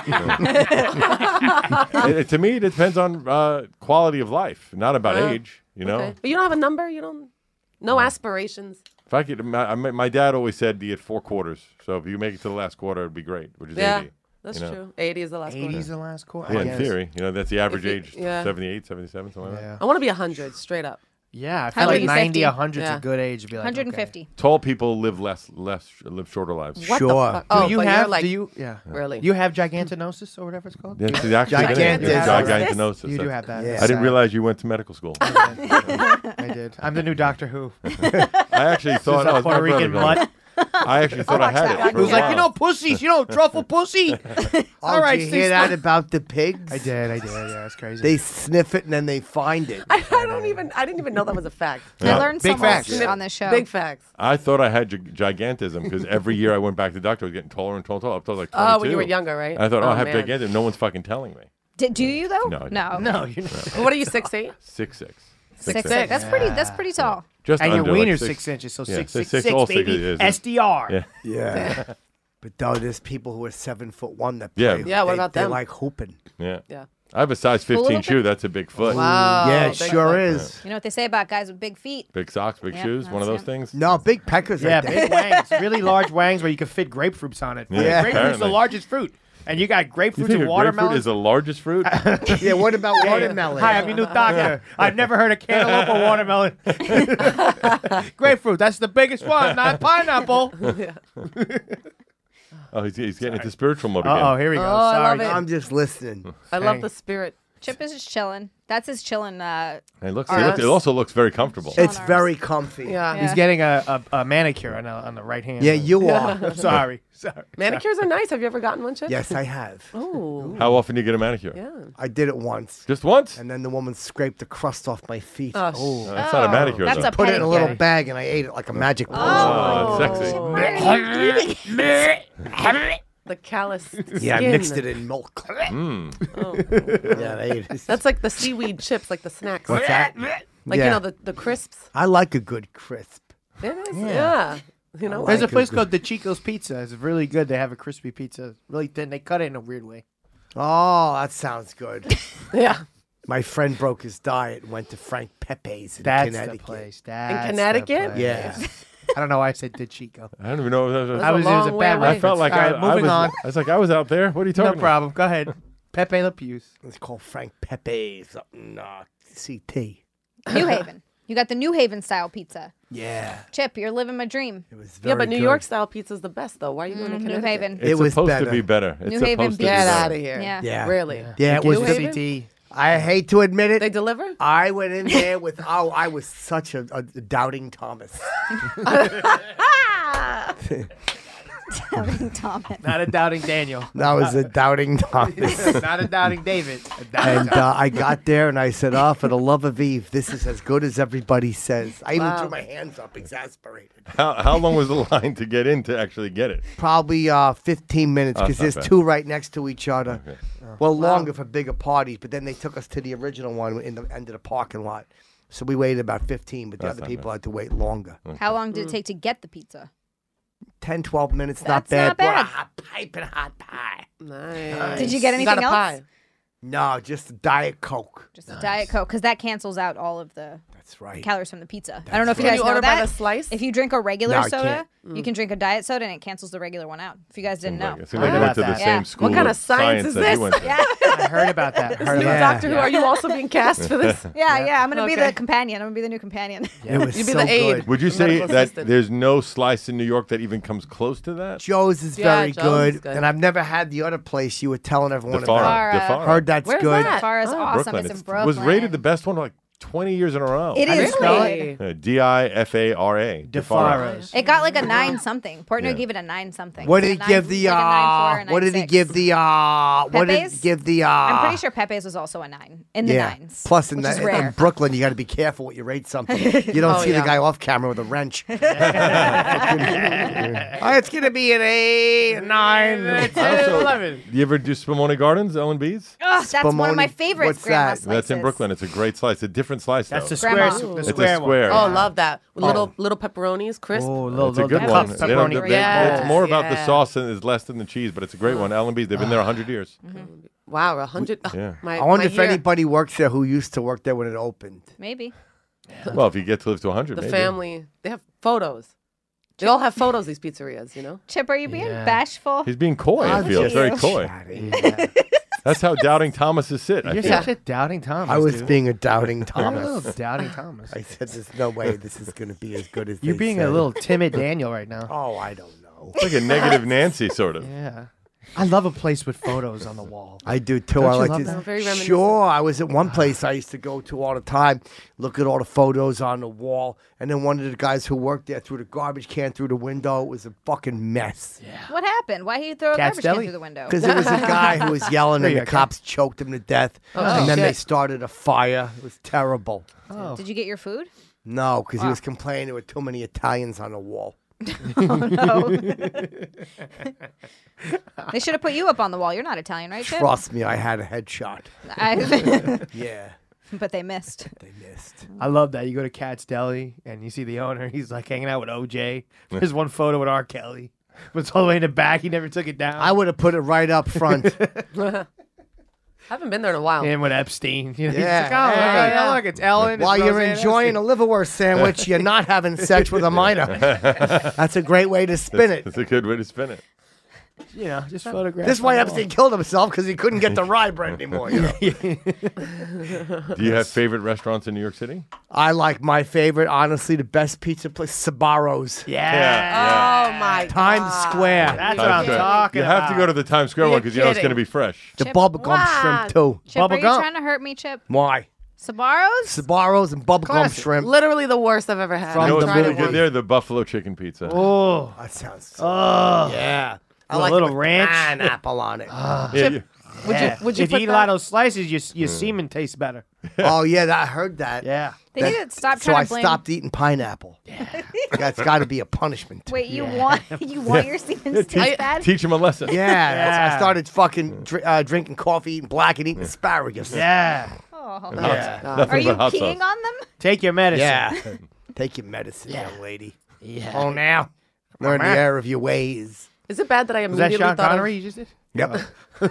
To me, it depends on quality of life, not about Oh, age. You know, Okay. But you don't have a number? You don't? No aspirations? if I could, my dad always said you get 4 quarters. So if you make it to the last quarter, it'd be great, which is Yeah. 80. That's you know? true. 80 is the last 80's quarter. the last quarter. Yeah, I in guess. theory, that's the average you- age. yeah. 78, 77, something like that. Yeah. I want to be 100, straight up. Yeah, I feel like 90, 150. 100 is Yeah. a good age to be like 150. Tall people live live shorter lives. What Sure. the fuck? Do Oh, you but have? you're like, do you? Yeah. really? You have gigantinosis or whatever it's called. Yeah, it's actually Gigantism. gigantinosis. You do have that. Yeah. I didn't realize you went to medical school. I did. I'm the new Doctor Who. I actually thought This I is was a Puerto Rican mutt. I actually thought I had that. it. It for It was a like, while. you know, pussies, you know, truffle pussy. All right, did you hear that about the pigs? I did. Yeah, it's crazy. They sniff it and then they find it. I didn't even know that was a fact. I learned Big so much facts. on this show. Big facts. I thought I had gigantism because every year I went back to the doctor, I was getting taller and taller. Up to like 22. Oh, when you were younger, right? I thought, I have man. gigantism. No one's fucking telling me. Do you though? No, I don't. No. no, you're not. What are you, 6'8"? 6'6". 6'6". That's pretty. That's pretty tall. Just And your under, like, wiener's 6 6 inches, so Yeah, 6'6", 6'6", all baby. 6 is. SDR. Yeah. Yeah. But though there's people who are 7'1" that Yeah. play. Yeah, what they, about they them? like hooping. Yeah. Yeah. I have a size Full 15 of shoe. it? That's a big foot. Wow. yeah, it big sure foot. is. You know what they say about guys with big feet? Big socks, big Yeah, shoes. One of those that's things. No, big peckers. Yeah, I think. big wangs, really large wangs where you can fit grapefruits on it. Yeah, Grapefruit's the apparently. largest fruit, and you got You grapefruits think and a grapefruit watermelon. is the largest fruit? Yeah, what about watermelon? Hi, I'm your new doctor. I've never heard of cantaloupe or watermelon. Grapefruit, that's the biggest one, not pineapple. Oh, he's getting into spiritual mode again. Oh, here we go. Oh, I Sorry. love it. I'm just listening. I love Dang. the spirit. Chip is just chilling. That's his chilling. And it looks. Arms. It also looks very comfortable. It's arms. very comfy. Yeah. He's getting a manicure on the right hand. Yeah, you are. Sorry. Manicures are nice. Have you ever gotten one, Chip? Yes, I have. Oh. How often do you get a manicure? Yeah. I did it once. Just once? And then the woman scraped the crust off my feet. Oh, No, that's not a manicure. That's though. a Put it in a little pedicure. bag and I ate it like a magic potion. Oh, it's sexy. The calloused Yeah, I skin. mixed it in milk. Oh. Yeah, I ate it. That's like the seaweed chips, like the snacks. What's that? Like, Yeah. you know, the crisps. I like a good crisp. They're nice. Yeah. You know, There's a Like a place good- called the Chico's Pizza. It's really good. They have a crispy pizza, really thin. They cut it in a weird way. Oh, that sounds good. yeah. My friend broke his diet and went to Frank Pepe's in That's Connecticut. the place. That's Connecticut? the place. Yeah. I don't know why I said the Chico. I don't even know. If that was, That's I a was, it was a long way bad away. I felt like All right, moving on. I was like, I was out there. What are you talking No about? problem. Go ahead. Pepe Le Pews. It's called Frank Pepe's up in CT. New Haven. You got the New Haven style pizza. Yeah. Chip, you're living my dream. It was very Yeah, but New good. York style pizza is the best, though. Why are you going to New Connecticut? Haven. It's It was supposed better. to be better. It's New supposed Haven to be pizza. Get better. out of here. Yeah. Yeah. Really? Yeah, it New was. Haven? CT. I hate to admit it. They deliver? I went in there with, I was such a doubting Thomas. Thomas. Not a doubting Daniel. That was a doubting Thomas. Not a doubting David. A doubting And I got there and I said, for the love of Eve, this is as good as everybody says. I even Wow. threw my hands up, exasperated. How long was the line to get in to actually get it? Probably 15 minutes Oh, because that's there's not bad. two right next to each other. Well, longer for bigger parties, but then they took us to the original one in the end of the parking lot. So we waited about 15, but the That's other not people had to wait longer. How long did it take to get the pizza? 10, 12 minutes, That's not bad. not bad. Brought a hot piping hot pie. Nice. Did you get You got anything a else? pie. No, just a Diet Coke. Just a Diet Coke, because that cancels out all of the That's right. calories from the pizza. I don't know if you Can guys you know order by that. the slice? If you drink a regular No, I soda, can't. you can drink a diet soda and it cancels the regular one out. If you guys didn't know. It seemed like Heard you went to about the that. same Yeah. school What kind of of science is that you this? went to. Yeah, I heard about that. Heard New about Doctor that. Who, are you also being cast for this? yeah. I'm gonna be Okay. the companion. I'm gonna be the new companion. It was You'd be so the aide. good. Would you say Medical that assistant. there's no slice in New York that even comes close to that? Joe's is Yeah, very Joe's good, is good. and I've never had the other place you were telling everyone Defara. about. Defara. Heard that's Where's good. that? As far as Oh, awesome, Brooklyn. it's in It Brooklyn. was rated the best one like 20 years in a row. It is Really? good. Difara. Defaras. It got like a 9 something. Portnor Yeah. gave it a 9 something. What Like did a he give 9 the like a 9.4 and what did he 9.6. give the what did he Pepe's? give the I'm pretty sure Pepe's was also a 9 in the yeah. 9s. Plus in, which is in rare. Brooklyn you got to be careful what you rate something. You don't Oh, see the yeah. guy off camera with a wrench. Oh, it's gonna be an 8, a 9. Also, 11. you ever do Spumoni Gardens, L&B's? Ugh, that's one of my Spumoni- favorites. what's Grandma that? slices. That's in Brooklyn. It's a great slice. A different slice, That's though. the square. Grandma. The It's a square square. Oh, Yeah. love that. With little pepperonis, crisp. Oh, little, It's a good little one. cup They don't- pepperoni. Yes, It's more about the yeah. sauce and is less than the cheese, but it's a great one. L&B's, they've been there 100 years. Wow, 100. Yeah. I wonder my if year, anybody works there who used to work there when it opened. Maybe. Well, if you get to live to 100, The maybe. family, they have photos. They all have photos, these pizzerias, you know? Chip, are you being Yeah. bashful? He's being coy, I I'm feel. just Very coy. chatting. That's how doubting Thomases sit. I You're feel. such a doubting Thomas. I was dude. being a doubting You're a Thomas. little doubting Thomas. I said, "There's no way this is going to be as good as You're they being said." a little timid Daniel right now. Oh, I don't know. It's like a negative Nancy sort of. Yeah. I love a place with photos on the wall. I do too. Don't I you like love to. that? Very reminiscent. Sure, I was at one place I used to go to all the time. Look at all the photos on the wall, and then one of the guys who worked there threw the garbage can through the window. It was a fucking mess. What happened? Why did he throw a Cat's garbage can Deli? through the window? Because it was a guy who was yelling, and you the go, cops choked him to death, and then they started a fire. It was terrible. Oh. Did you get your food? No, because he was complaining there were too many Italians on the wall. No. They should have put you up on the wall. You're not Italian, right, Chip? Trust me, I had a headshot. Yeah, But they missed. they missed. I love that. You go to Cat's Deli and you see the owner. He's like hanging out with OJ. There's one photo with R. Kelly. But it's all the way in the back. He never took it down. I would have put it right up front. I haven't been there in a while. And with Epstein. You know, he's Yeah, like, oh, hey, look, look, it's Ellen. While it's you're Roseanne enjoying a Epstein. liverwurst sandwich, you're not having sex with a minor. That's a great way to spin it. It's a good way to spin it. You know, just photograph. This is why on the Epstein killed himself because he couldn't get the rye bread anymore. You know? Do you have favorite restaurants in New York City? I like my favorite, honestly, the best pizza place, Sabaro's. wall. Yeah. Oh my Times God. Square. That's Times what I'm Square. talking You about. have to go to the Times Square one because you know it's going to be fresh. The Chip, bubblegum wow. shrimp, too. Chip, Bubble are you gum. trying to hurt me, Chip? Why? Sabaros? Sabaro's and bubblegum Classic. shrimp. Literally the worst I've ever had. From You know I've what's tried really it good once. there? The buffalo chicken pizza. Oh. That sounds Oh. yeah. I A like little it with ranch. pineapple on it. Yeah, you- Would you if put you eat a that- lot of those slices, your semen tastes better. Oh, yeah, I heard that. Yeah. They need to stop So trying I to blame. stopped eating pineapple. That's got to be a punishment. Wait, you want your semen to taste bad? Teach them a lesson. Yeah, I Yeah. started fucking drinking coffee, eating black, and eating asparagus. Yeah. Oh. Yeah. Are Nothing you but hot peeing sauce. on them? Take your medicine. Yeah. Take your medicine, young lady. Yeah. Oh, now. Learn the on. error of your ways. Is it bad that I Was that immediately Sean thought Connery of? you just did? Yep.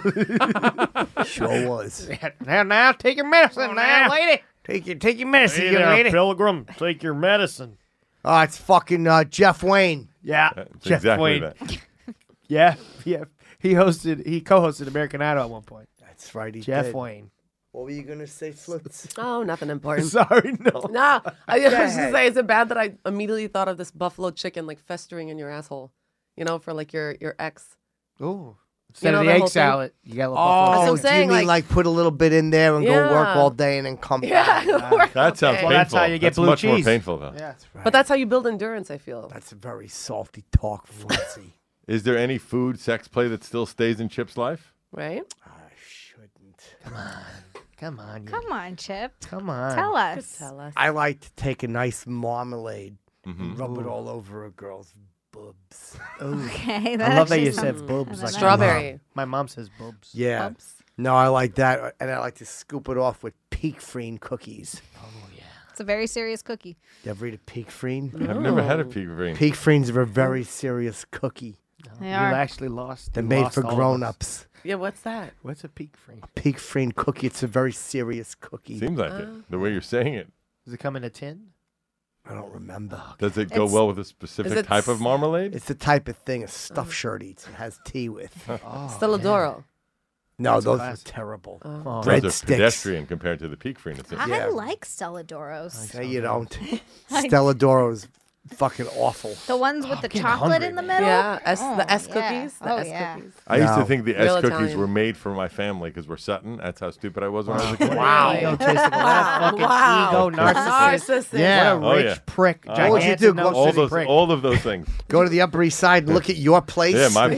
Sure was. Now, take your medicine now, lady. Take your medicine, young lady. Pilgrim. Take your medicine. Oh, it's fucking Jeff Wayne. Yeah. It's Jeff exactly Wayne. that. Yeah. Yeah. He co-hosted American Idol at one point. That's right, he Jeff did. Wayne. What were you going to say, Flitz? Oh, nothing important. Sorry, no. No, I was just ahead. gonna say, is it bad that I immediately thought of this buffalo chicken like festering in your asshole? You know, for like your ex. Ooh. Instead know of the the egg whole thing? salad, you got a little Oh, That's what I'm do you saying, mean like put a little bit in there and go work Yeah. all day and then come Yeah, back? That sounds Okay. painful. Well, that's how you get That's blue much more cheese. painful, though. Yeah. But that's how you build endurance. I feel. That's a very salty talk, Flitzy. Is there any food, sex play that still stays in Chip's life? Right? I shouldn't. Come on. Come on, Chip. Come on. Tell us. Tell us. I like to take a nice marmalade and rub it all over a girl's boobs. Okay, I love that you actually said sounds- boobs. that's Like nice. Strawberry. My mom says boobs. Yeah. Bubs. No, I like that. And I like to scoop it off with Peak Freen cookies. It's a very serious cookie. You ever eat a Peak Freen? I've never had a pig brain. Peak Freens are a very serious cookie. They You are. actually lost. They're you made lost for all of us. grown-ups. Yeah, what's that? What's a peak frame? Peak Freen cookie. It's a very serious cookie. Seems like it. The way you're saying it. Does it come in a tin? I don't remember. Does it go It's- well with a specific it type of s- marmalade? It's the type of thing a stuffed shirt eats and has tea with. Stelladoro. No, That's those classic. were terrible. Oh. Bread Those are sticks. pedestrian compared to the peak freen. It seems. Yeah. I like Stelladoros. No, you don't. Stelladoro's fucking awful. The ones with the getting chocolate hungry, in the man. middle. Yeah, the S yeah. cookies. The Oh, S yeah. cookies. I used to No. think the Real S cookies Italian. were made for my family because we're Sutton. That's how stupid I was when I was a kid. Wow. Egotistical. What a fucking ego narcissist. Narcissist. Yeah. What a Oh, rich yeah. prick. Oh. What'd you Gigantic do? nose Go- All city those, prick. all of those things. Go to the Upper East Side and look at your place. Yeah, my place.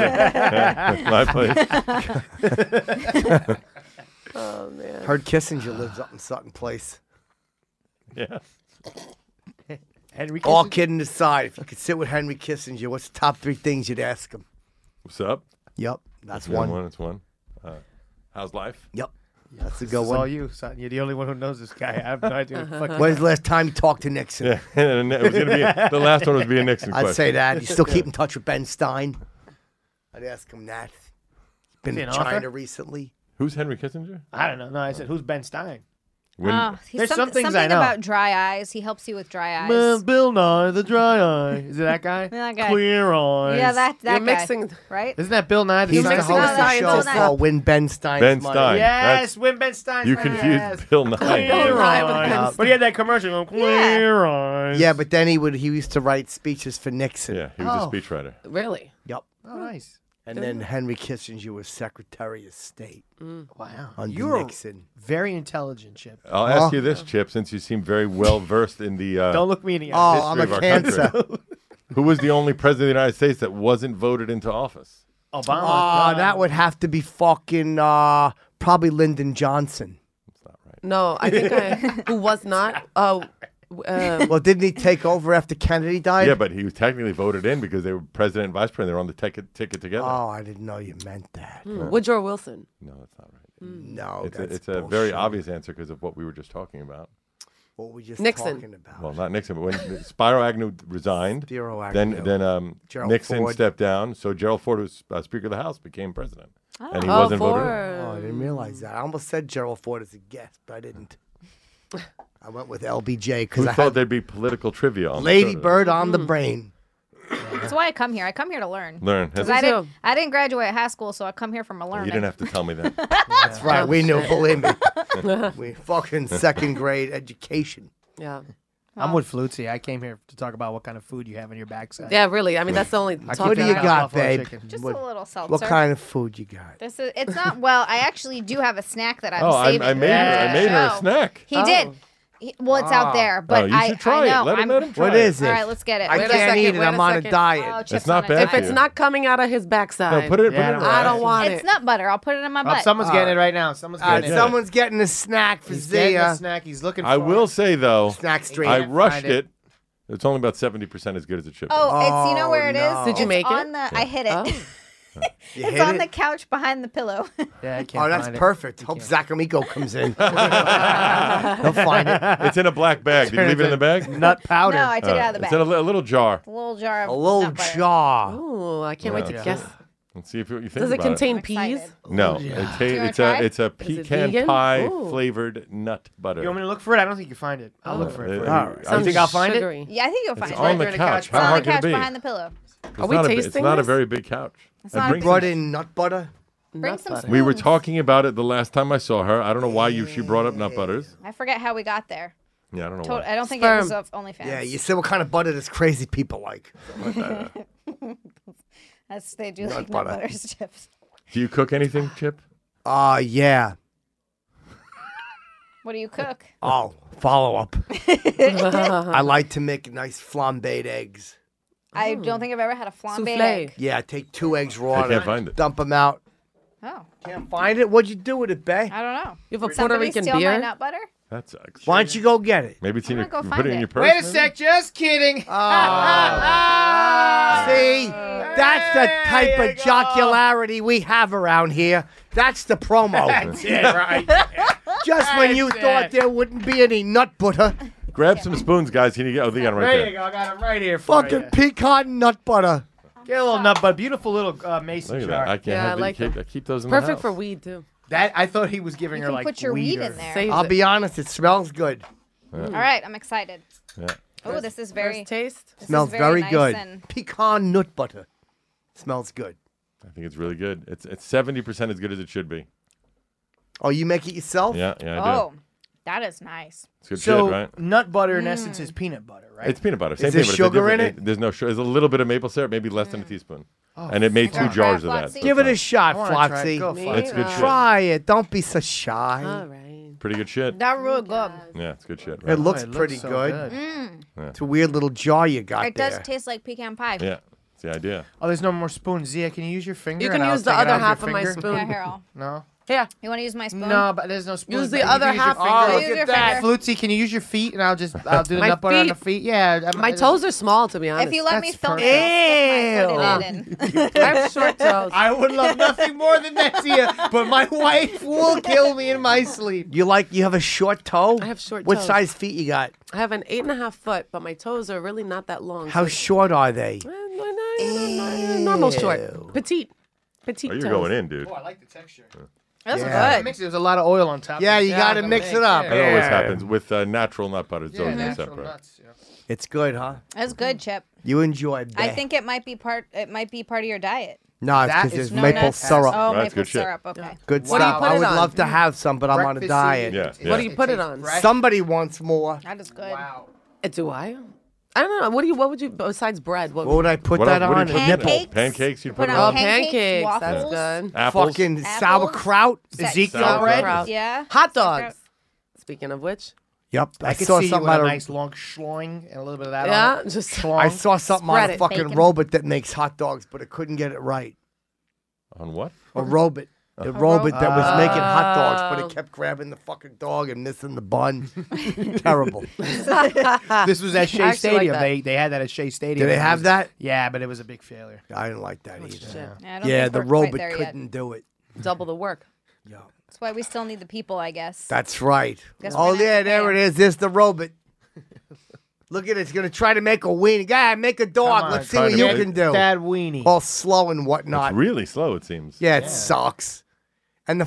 Yeah, my place. Oh man. Heard Kissinger lives up in Sutton Place. Yeah. Henry All Kissinger. kidding aside, if you could sit with Henry Kissinger, what's the top 3 things you'd ask him? What's up? Yep, that's Yeah, one. It's one. How's life? Yep, that's a It's good all one. you, son. You're the only one who knows this guy. I have no idea. What the fuck. When's the last time you talked to Nixon? Yeah, and it was gonna be the last one was be a Nixon I'd question. say that. You still keep in touch with Ben Stein? I'd ask him that. Been Is he to an author? China recently. Who's Henry Kissinger? I don't know. No, I said, who's Ben Stein? When, He's There's some things something I know. about dry eyes. He helps you with dry eyes. Bill Nye, the dry eye. Is it that guy? That guy. Clear eyes. Yeah, that You're guy. mixing. Right? Isn't that Bill Nye? The He used to science host No, a no, show no, no. called Win Ben Stein's Ben Money. Stein. Yes, Win Ben Stein. You confused Bill Nye. Clear Nye with Ben eyes. But he had that commercial. Clear eyes. Yeah, but then he used to write speeches for Nixon. Yeah, he was a speechwriter. Really? Yep. Oh, nice. And then Henry Kissinger was Secretary of State Wow. under You're Nixon. very intelligent, Chip. I'll ask you this, Chip, since you seem very well versed in the. Don't look me in the eye. Oh, I'm history a of our cancer. country. Who was the only president of the United States that wasn't voted into office? Obama. That would have to be fucking probably Lyndon Johnson. No, I think who was not. Well, didn't he take over after Kennedy died? Yeah, but he was technically voted in because they were president and vice president. They were on the ticket together. Oh, I didn't know you meant that. Woodrow Wilson. No, that's not right. No, It's that's a very bullshit. obvious answer because of what we were just talking about. What were we just Nixon. talking about? Well, not Nixon, but when Spiro Agnew resigned, Spiro then Agnew. Gerald Nixon Ford. stepped down. So Gerald Ford, who was Speaker of the House, became president, and he Oh, wasn't voted in. Oh, I didn't realize that. I almost said Gerald Ford as a guest, but I didn't. I went with LBJ Who because I thought had there'd be political trivia on the Lady show? Bird on the brain. That's why I come here. I come here to learn. Learn. 'Cause Has- I didn't graduate high school, so I come here from a learning. You didn't have to tell me that. That's right. We knew. Believe me. We fucking second grade education. Yeah. I'm with Flutzy. I came here to talk about what kind of food you have in your backside. Yeah, really. I mean, that's the only. What talking do you about. got, Buffalo babe? chicken. Just What- a little seltzer. What kind of food you got? This is. It's not. Well, I actually do have a snack that I'm Oh, saving. I made her a Show. snack. He did. Well, it's out there, but you should try I know. it. Let him try What it. is it? All right, let's get it. I Wait a can't second, eat it. wait I'm a on a second. diet. Oh, Chip's It's not on a bad diet. for If it's you. not coming out of his backside, No, put it Yeah, in I don't want It's it. nut butter. I'll put it in my butt. Someone's getting it right now. Someone's All right, getting it. someone's getting a snack for He's getting a Zia. snack. He's looking for I will it. say, though, Snack street. I can't rushed find it. it. It's only about 70% as good as it should be. Oh, it's, you know where it is? no. Did you It's make it? on the, I hit it. Oh. You It's hit on it? the couch behind the pillow. Yeah, I can't Oh, that's find it. perfect. Hope Zacamico comes in. He'll find it. It's in a black bag. Did you leave it in the bag? Nut powder. No, I took it out of the It's in bag. a little jar. A little jar of A little nut butter. jar. Ooh, I can't wait to Yeah. guess. Let's see if you think Does it about contain I'm peas? excited. No, you it's wanna a try? it's a it pecan vegan? pie Ooh. flavored nut butter. You want me to look for it? I don't think you find it. I'll look for it. For you. All right. You think I'll find it? Sugary. Yeah, I think you'll find it. on the there in the couch. couch. How It's on hard the can couch it be? behind the pillow. It's Are we not a, tasting It's not a this? very big couch. It's And not bring Brought some- in nut butter. Bring Nut some butter. We were spoons. talking about it the last time I saw her. I don't know why she brought up nut butters. I forget how we got there. Yeah, I don't know I why. don't think Sperm. it was of OnlyFans. Yeah, you said what kind of butter does crazy people like? They do Nut like butter. nut butter chips. Do you cook anything, Chip? Yeah. What do you cook? Oh, follow up. I like to make nice flambéed eggs. I don't think I've ever had a flambé Soufflé. egg. Yeah, take 2 eggs raw. I can't find it. Dump them out. Oh, Can't find it? What'd you do with it, bae? I don't know. You have a Puerto Somebody Rican steal my beer? nut butter? That sucks. Why don't you go get it? Maybe it's in I'm your. gonna go You put find it in it. your purse. Wait a maybe? sec. Just kidding. See? That's the type of jocularity we have around here. That's the promo. Yeah, right. Just when you That's thought it. there wouldn't be any nut butter, Grab some spoons, guys. Can you get? Oh, they got it right There there. you go. I got it right here for fucking you. pecan nut butter. Get a little nut, but beautiful little mason Look at jar. that. I can't Yeah, I have like I it. keep those in Perfect the house. for weed too. That I thought he was giving You her can like put your weed in or- there. Saves I'll it. be honest, it smells good. All right, I'm excited. Yeah. Oh, this is very. First taste. This Smells is very nice good. and- Pecan nut butter. Smells good. I think it's really good. It's 70% as good as it should be. Oh, you make it yourself? Yeah, yeah, I do. Oh, that is nice. It's good So shit, right? nut butter in essence is peanut butter, right? It's peanut butter. Same Is thing, there but sugar it's a in different- There's no sugar. There's a little bit of maple syrup, maybe less than a teaspoon. And it made 2 Wanna jars try of that. Flotsy? Give it a it's shot, I wanna try it. Flotsy. Go, Me Flotsy. It's good shit. Try it. Don't be so shy. All right. pretty good shit. That really good. Yeah, it's good shit. It Right? looks Oh, it pretty so good. Mm. It's a weird little jar you got It there. does taste like pecan pie. Yeah, it's the idea. Oh, there's no more spoons. Zia, can you use your finger? You and can I'll use the take it other out half your of my finger? spoon. Yeah, here, I'll. No. Yeah. You want to use my spoon? No, but there's no spoon. Use the but you other can use half your finger. Oh, look Use at your that. finger. Flutzy, can you use your feet and I'll do the My nut butter on the feet- feet? Yeah. My toes are small, to be honest. If you let me That's film it, perfect. I'll stick my foot in it. I have short toes. I would love nothing more than that, Zia, but my wife will kill me in my sleep. You have a short toe? I have short What toes. size feet you got? I have an 8.5 foot, but my toes are really not that long. How so- short are they? Normal short. Petite. Petite Oh, you're toes. going in, dude. I like the texture. That's Yeah. good. There's a lot of oil on top. Yeah, of the you gotta salad, mix I it up. think. That always Yeah. happens with natural nut butter. It's Yeah, always natural separate. nuts. It's good, huh? That's good, Chip. You enjoyed that. I think it might be part. It might be part of your diet. No, it's That because is there's No maple nuts. syrup. Oh, That's maple good shit. syrup. Okay. Good What do you stuff. put I it would on? love to have some, but I'm on a Breakfast diet. Yeah, cereal. What do you put it tastes on? fresh. Somebody wants more. That is good. Wow. Do I? I don't know. What would you besides bread? What would I put that what on? do you put in it? Pancakes. Pancakes. You Put put it on Oh, on pancakes, pancakes. That's waffles. good. apples. Fucking Apples. sauerkraut. Ezekiel Sauerkraut. bread. Yeah. Hot Sauerkraut. dogs. Speaking of which, Yep. I could saw see you something with on a a nice long schloing and a little bit of that yeah, on it. just Schlong. I saw something on Spread a it. fucking Bacon. robot that makes hot dogs, but it couldn't get it right. On what? A robot. A robot that was making hot dogs, but Oh. it kept grabbing the fucking dog and missing the bun. Terrible. This was at Shea I actually like Stadium. that. They had that at Shea Stadium. Did they have that? Yeah, but it was a big failure. I didn't like that either. shit. Yeah, I don't Yeah, think the we're quite robot there yet. couldn't do it. Double the work. Yeah. That's why we still need the people, I guess. That's right. Guess Oh, we're gonna yeah, have to there pay it is. There's the robot. Look at it. It's going to try to make a weenie. Guy, make a dog. Come on, Let's see try what to you make can do. That weenie. All slow and whatnot. It's really slow. It seems. Yeah, it sucks. And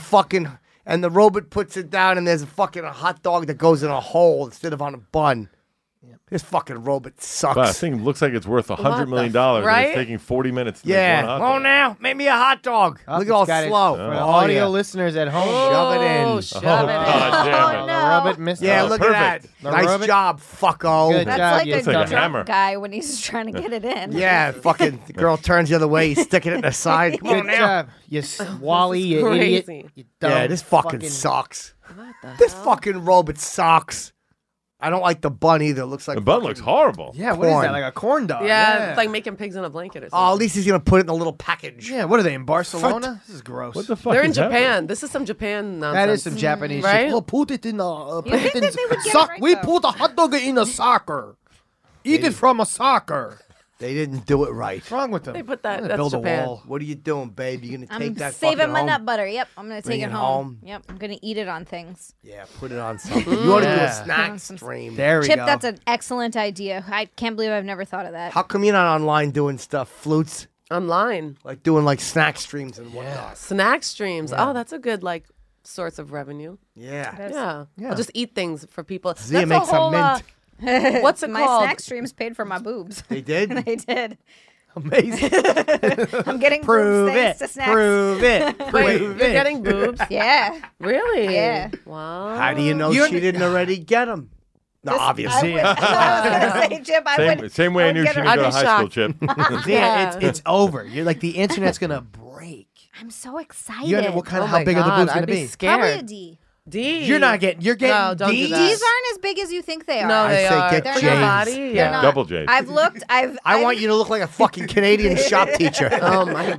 the robot puts it down, and there's a hot dog that goes in a hole instead of on a bun. This fucking robot sucks. But I think it looks like it's worth $100 million. And right? it's taking 40 minutes. To yeah. Make one hot Oh, dog. now make me a hot dog. Oh, Look at all it's got it. slow. For the Oh, audio yeah. listeners at home, Shove it in. Oh, shove it God in. damn it. no. The robot missed Yeah, Oh, look perfect. at that. The Nice robot- job, fucko. Good That's job, like you a It's like a drunk hammer. guy when he's trying to get it in. Yeah, fucking the girl turns the other way. He's sticking it in the side. Come Good on now. job. You Wally, you idiot. crazy. You dumb Yeah, this fucking sucks. This fucking robot sucks. I don't like the bun either. It looks like The bun fucking- looks horrible. Yeah, what is corn. that? Like a corn dog? Yeah, it's like making pigs in a blanket or Oh, at something. least he's gonna put it in a little package. Yeah, what are they in Barcelona? This is gross. What the fuck? They're in is happening? Japan. This is some Japan nonsense. That is some Japanese Right? shit. Oh, put it in a. You think that they would get it right, we though? put a hot dog in a soccer. Eat it from a soccer. They didn't do it right. What's wrong with them? They put that- I'm gonna that's build Japan. a wall. What are you doing, babe? You gonna take I'm that saving fucking my home? nut butter. Yep, I'm gonna Bring take it it home. home. Yep, I'm gonna eat it on things. Yeah, put it on something. You ought to do Yeah. a snack stream. There we Chip, go. that's an excellent idea. I can't believe I've never thought of that. How come you're not online doing stuff, flutes? Online. Like doing like snack streams and whatnot. Snack streams. Oh, that's a good source of revenue. Yeah. Yeah. Yeah. I'll just eat things for people. Zia That's makes a whole, some mint. what's it My called? snack streams paid for my boobs. They did? They did. Amazing. I'm getting Prove boobs it. thanks to snacks. Prove it. Wait, Prove you're it. getting boobs? Yeah. Really? Yeah. Wow. How do you know You she didn't already get them? No, obviously. I was gonna say, Chip, I would. Same way I would knew get she her- didn't go to I'd be high school, shocked. Chip. Yeah, it's over. You're like the internet's gonna break. I'm so excited. You know what kind Oh of how my big are the God, boobs I'd gonna be be? scared. Probably a D. D. You're getting No, don't do D's. that. D's aren't as big as you think they are. No, I they say are. get They're J's. your body. They're Yeah. not. Double J's. I've looked. I want you to look like a fucking Canadian shop teacher. Oh my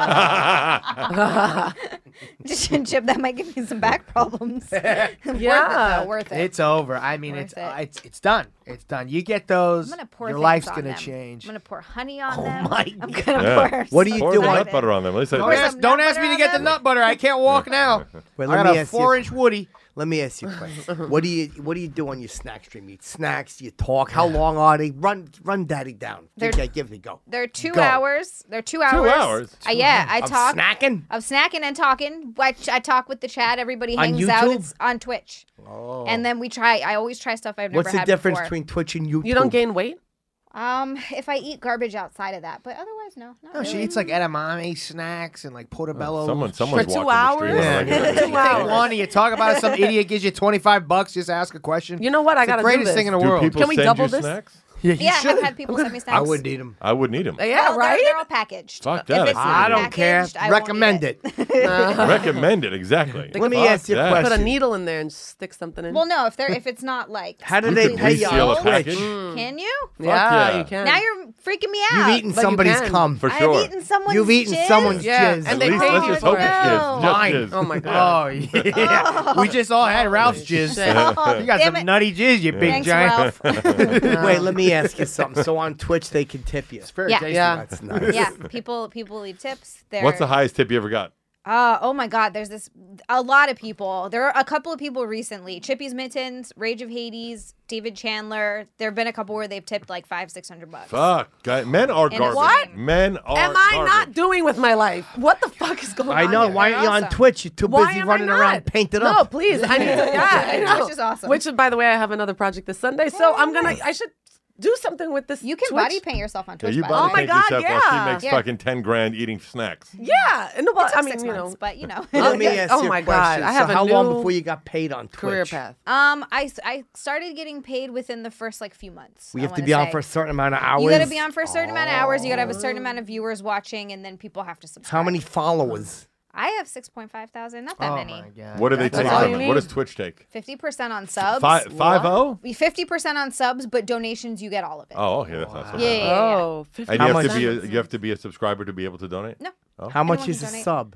god. Chip, that might give me some back problems. Yeah. Worth it. It's over. I mean, Worth it. it's done. It's done. You get those. I'm gonna pour your things life's on gonna them. change. I'm gonna pour honey on Oh them. my I'm God. gonna Yeah. pour. What do you Pour do the on- nut butter on them. At least Don't Pour ask, some don't nut ask butter me to on get the them? nut butter. I can't walk now. Wait, I let got me a ask you. 4-inch Woody. Let me ask you a question. What do you do on your snack stream? You eat snacks? You talk? How long are they? Run, daddy down. They're- Give me go. They're 2 Go. hours. They're 2 hours. hours? Yeah, I Of talk. snacking? Of snacking and talking. I talk with the chat. Everybody On hangs out. YouTube? It's on Twitch. Oh. And then we try. I always try stuff I've never What's the had difference before. between Twitch and YouTube? You don't gain weight? If I eat garbage outside of that, but otherwise, no. Not No, she really. eats like edamame snacks and like portobello. Someone's For 2 walking the street hours? on a Yeah. regular basis. Two hours. Take one, and you talk about it. Some idiot gives you $25 just to ask a question. You know what? I It's the gotta greatest do this. thing in the Do world. people Can we send double you this? snacks? Yeah, you Yeah, I've should. had people send me snacks. I wouldn't eat them. I wouldn't eat them. Yeah, Well, right? They're all packaged. Fuck If that. it's I not I don't care. packaged, I won't Recommend eat it. Recommend it, exactly. Let me Fuck ask you a that. question. Put a needle in there and stick something in. Well, no, if it's not like. How do You they could pay you reseal a on Twitch? package. Can you? yeah, yeah. you can. Now you're freaking me You've out. eaten But you somebody's can. cum. For sure. I've eaten someone's You've eaten jizz. someone's Yeah, jizz. and they At least pay let's you just hope for it's it. jizz. Just Mine. jizz. Oh my god. Oh yeah, we just all had Ralph's jizz. shit. You got Damn some it. nutty jizz, you big Thanks, giant. Ralph. Wait, let me ask you something. So on Twitch, they can tip you. Very Yeah. tasty. Yeah. That's nice. Yeah, people leave tips. They're, What's the highest tip you ever got? Oh my God, there's a lot of people. There are a couple of people recently. Chippy's Mittens, Rage of Hades, David Chandler. There have been a couple where they've tipped like $500-$600. Fuck. Men are In a garbage. What? Men are Am I garbage. not doing with my life? What the fuck is going on? I know. here? Why aren't you on awesome. Twitch? You're too Why busy am running I not? around painted No, up. please. I need to. Yeah, I know. Which is awesome. Which, by the way, I have another project this Sunday, so I'm gonna. I should do something with this. You can Twitch. body paint yourself on Yeah, Twitch. you by the body way. my paint God, yourself while yeah. she makes Yeah. fucking 10 grand eating snacks. Yeah, and well, It took I mean, 6 you months, know, but you know. Let me ask Oh you a my question. God, I have so a how long new before you got paid on Twitch? career path. I started getting paid within the first like few months. We I have to wanna be on say. for a certain amount of hours. You got to be on for a certain amount of hours. You got to have a certain amount of viewers watching, and then people have to subscribe. How many followers? I have 6.5 thousand. Not that Oh many. my God. What do they That's take all from you it? What need. does Twitch take? 50% on subs. 5-0? 50% on subs, but donations you get all of it. Oh, okay, that's not so bad. Yeah, yeah, yeah. Oh, 50 And How you have much- to be you have to be a subscriber to be able to donate. No, How much Anyone is can a donate. sub?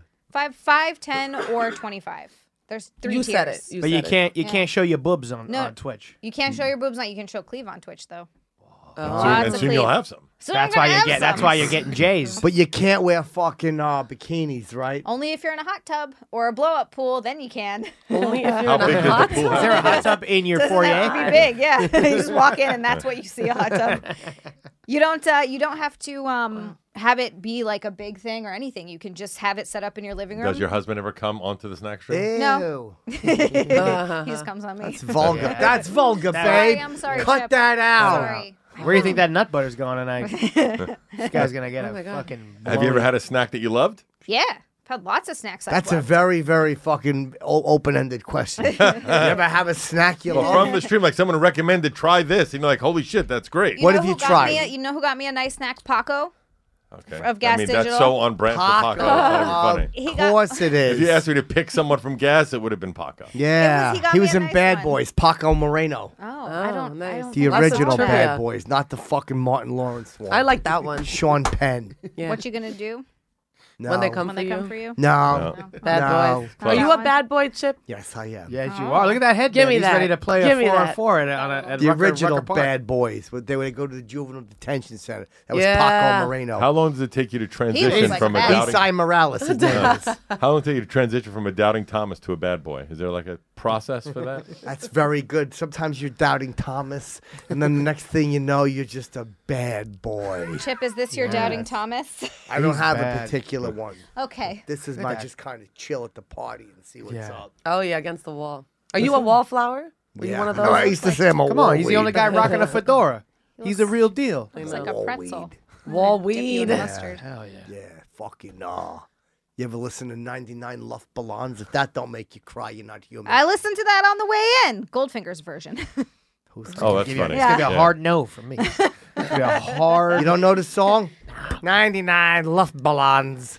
5, 10, or 25. There's 3 You tiers. said it. But you said it. can't you can't show your boobs on No. Twitch. You can't show your boobs on. You can show cleave on Twitch though. And Lots of soon you'll cleave. have some. So That's I'm why gonna you have get. That's some. why you're getting J's. But you can't wear fucking bikinis, right? Only if you're in a hot tub or a blow up pool, then you can. Only if you're How in a big does hot the pool tub. Is there a have? hot tub in your Doesn't have to foyer? be big, yeah. You just walk in and that's what you see, a hot tub. You don't have to have it be like a big thing or anything. You can just have it set up in your living room. Does your husband ever come onto the snack stream? No. Ew. He just comes on me. That's vulgar. That's vulgar, Sorry, babe. I'm sorry. Cut Chip. that out. Sorry. Where do you think that nut butter's going tonight? This guy's gonna get Oh my a God. fucking. Have you ever had a snack that you loved? Yeah. I've had lots of snacks. I've That's a loved. very, very fucking open-ended question. you ever have a snack you Well, love? from the stream, like someone recommended, try this, and you're like, holy shit, that's great. What know have you who got tried? me you know who got me a nice snack? Paco. Okay. of Gas I mean, Digital? that's so on brand for Paco. It's not even funny. He Of got course it is. If you asked me to pick someone from Gas, it would have been Paco. Yeah, he got he me was a in nice Bad one. Boys, Paco Moreno. I don't. nice. I don't The think- Lots of original trivia. Bad Boys, not the fucking Martin Lawrence one. I like that one. Sean Penn. Yeah. What you gonna do No. When they come when for they you? come for you? No. Bad No. boys. Fuck. Are you a That one? bad boy, Chip? Yes, I am. Yes, you are. Look at that head. Give me He's that. ready to play Give a me 4-on-4 at The Rucker original Park. Bad Boys, they would go to the juvenile detention center. That was Yeah. Paco Moreno. How long does it take you to transition like from a a bad- doubting? Isai Morales. His name is. How long did it take you to transition from a doubting Thomas to a bad boy? Is there like a process for that? That's very good. Sometimes you're doubting Thomas, and then the next thing you know, you're just a bad boy. Chip, is this your doubting Thomas? I don't have a bad. particular one. Okay. This is my just kind of chill at the party and see what's Yeah. up. Oh yeah, against the wall. Are you a wallflower? Were you one of those? No, I used to say I'm a Come on, he's the wall only guy weed. rocking a fedora. He's the real deal. Looks like a Wall pretzel. weed. Wall Dip you in weed. mustard. Hell yeah. Yeah, fucking You ever listen to 99 Luft Ballons? If that don't make you cry, you're not human. I listened to that on the way in. Goldfinger's version. Oh, that's Give you- funny. It's gonna be a Yeah. hard no for me. It's gonna be a hard. You don't know the song? 99 Luft Ballons.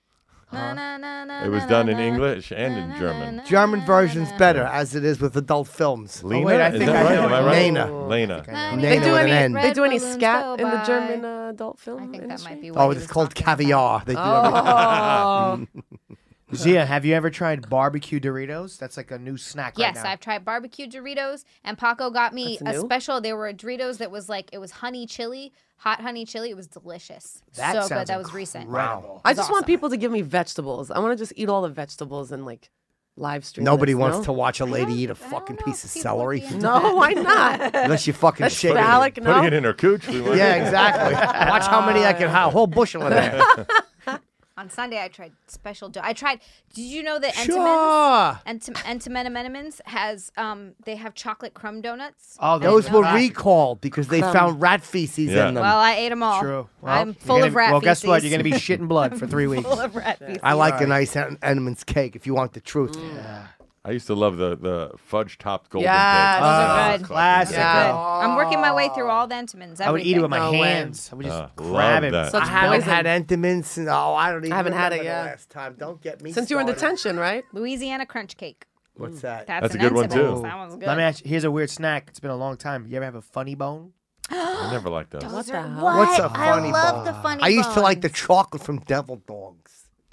It was done in English and in German. German version's better, as it is with adult films. Lena, wait, I is think that I right? know Am I it. right? Lena. Lena. They do any- They do any Red scat balloons in the go German by. adult film? I think that industry? might be what Oh, he it's was called talking about. caviar. They do everything. Oh, Zia, have you ever tried barbecue Doritos? That's like a new snack right Yes, now. I've tried barbecue Doritos, and Paco got me That's a new? special. They were Doritos that was like, it was honey chili, hot honey chili. It was delicious. That so good. sounds That was recent. incredible. I just want awesome. people to give me vegetables. I want to just eat all the vegetables and like live stream. Nobody this, wants no? to watch a lady eat a I don't fucking know piece if of people would celery. be into No, why not? Unless you fucking That's shake it. phallic, no? Putting it in her cooch. We want Yeah, exactly. Watch how many I can have. A whole bushel in there. On Sunday, I tried special dough. I tried. Did you know that Sure. Entenmann's has they have chocolate crumb donuts? Oh, Those know were that. recalled because they found rat feces Yeah. in them. Well, I ate them all. True. Well, I'm you're full gonna- of rat Well, feces. guess what? You're gonna be shitting blood for 3 weeks. full of rat feces. I like a nice Entenmann's cake if you want the truth. I used to love the fudge topped golden Yes. cake. Those are Ah, good. classic. Those Yeah. are good. I'm working my way through all the Entenmann's. I would eat it with my No way. hands. I would just love grab it. that. Such I haven't poison. had Entenmann's. I don't even I haven't had it remember the yet. last time. Don't get me Since you were in started. detention, right? Louisiana crunch cake. What's that? That's an a good one, Entenmann's. too. That one's good. Let me ask you, here's a weird snack. It's been a long time. You ever have a funny bone? I never liked those. Those the are hell? what? What's a funny I love bone? the funny I used to like the bones. chocolate from Devil Dogs.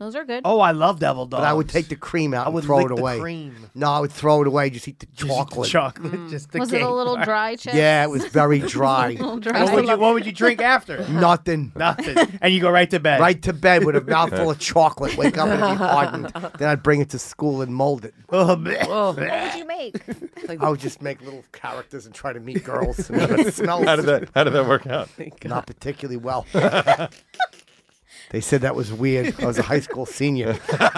Those are good. Oh, I love devil dogs. But I would take the cream out I and would throw lick it the away. cream. No, I would throw it away. Just eat the Just eat the chocolate. chocolate. Just the Was it a cake. little dry, Chip? Yeah, it was very dry. little dry. What would you drink after? Nothing. Nothing. And you go right to bed. Right to bed with a mouthful of chocolate. Wake up and be hardened. Then I'd bring it to school and mold it. Oh, man. What would you make? I would just make little characters and try to meet girls. And it smells How did that work out? not particularly well. They said that was weird. I was a high school senior.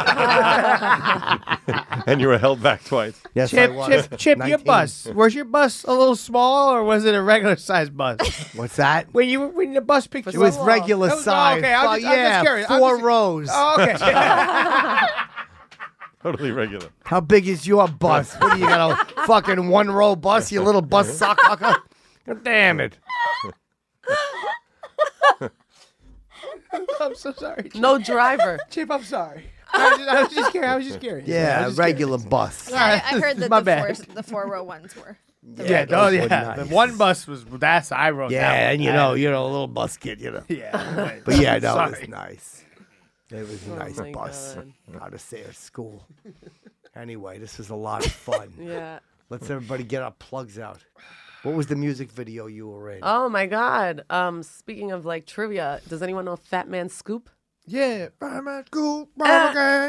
And you were held back twice. Yes, I was. Chip, your 19. bus. Was your bus a little small or was it a regular sized bus? What's that? when the bus picked It you was up? regular That was- size. Okay, I'm yeah, just curious. 4 rows. Oh, okay. Totally regular. How big is your bus? What do you got, a fucking 1-row bus, you little bus sock hucker? God damn it. I'm so sorry. Chip. No driver. Chip, I'm sorry. I was just curious. I was just curious. Yeah, I a was just regular bus. I heard that My the bad. the 4-row ones were. Yeah, those were yeah. nice. The one bus was I wrote. Yeah, that and one. you're a little bus kid, Yeah. But yeah, no, it Sorry. was nice. It was a nice my bus. God. Out of Sayre School. Anyway, this was a lot of fun. Yeah. Let's everybody get our plugs out. What was the music video you were in? Oh my God. Speaking of like trivia, does anyone know Fat Man Scoop? Yeah. Bring a school, Yeah,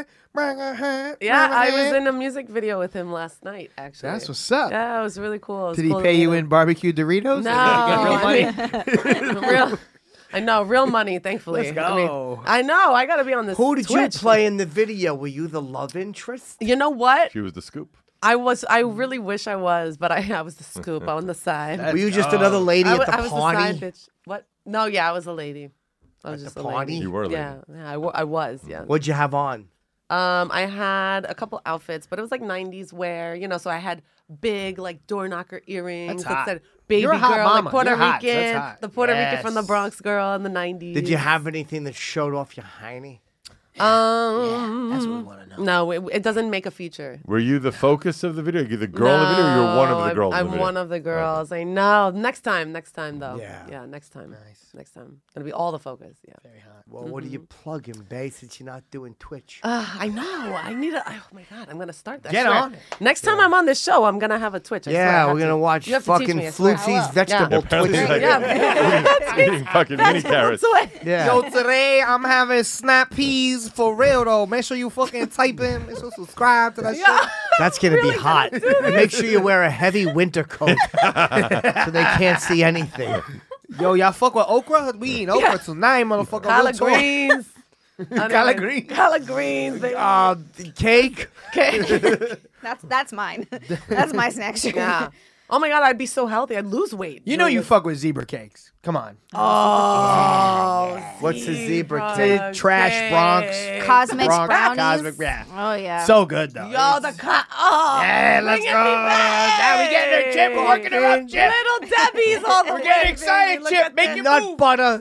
I was in. in a music video with him last night. Actually, That's what's up. Yeah, it was really cool. It was Did he cool to pay meet you him. in barbecue Doritos? No, Did you get real money? real. I know, real money. Thankfully, Let's I mean, go. I know. I got to be on this. Who did Twitch. you play in the video? Were you the love interest? You know what? She was the scoop. I really wish I was, but I was the scoop on the side. Were you just another lady I at the was the party? side bitch. What? No, yeah, I was a lady. I was At just the a lady. party? You were a lady. Yeah, I was. Yeah. What'd you have on? I had a couple outfits, but it was like 90s wear, so I had big like door knocker earrings That's hot. that said baby You're a hot girl, mama. like Puerto You're hot. Rican, That's hot. the Puerto Rican from the Yes. Bronx girl in the 90s. Did you have anything that showed off your hiney? That's what we want to know. No, it doesn't make a feature. Were you the focus of the video? You the girl in the video, or you're one of the girls in the I'm video? one of the girls. I know. Next time though. Yeah. Yeah, next time. Nice. Next time. Gonna be all the focus. Yeah. Very hot. Well, what are you plugging, babe, since you're not doing Twitch? I know. I need a. Oh my God. I'm gonna start that. Get I swear. on it. Next time I'm on this show, I'm gonna have a Twitch. I swear I Yeah, have we're gonna to. watch You have to teach fucking me, I swear. I Flutzy's will. vegetable Apparently, Twitch. like, Yeah. eating fucking mini carrots. Yeah. Yo, today I'm having snap peas for real though. Make sure you fucking type in. Make sure you subscribe to that shit. That's gonna be hot. And make sure you wear a heavy winter coat so they can't see anything. Yo, y'all fuck with okra? We eating okra tonight, motherfucker. Real Collard talk. greens. Collard greens. Collard greens. Baby. The cake. That's mine. That's my snack sugar. Yeah. Oh my God, I'd be so healthy. I'd lose weight. You know doing you this. fuck with zebra cakes. Come on. Oh. What's the zebra Zebra cake? Trash cake. Bronx. Cosmic Bronx, brownies. Cosmic, yeah. Oh yeah. So good though. Yo, the oh. Yeah, let's bring go. it back. Now we getting her, Chip. We're working her up, Chip. Little Debbie's all the We're way, getting excited, baby. Look Chip. at Make that. your Nut move. butter.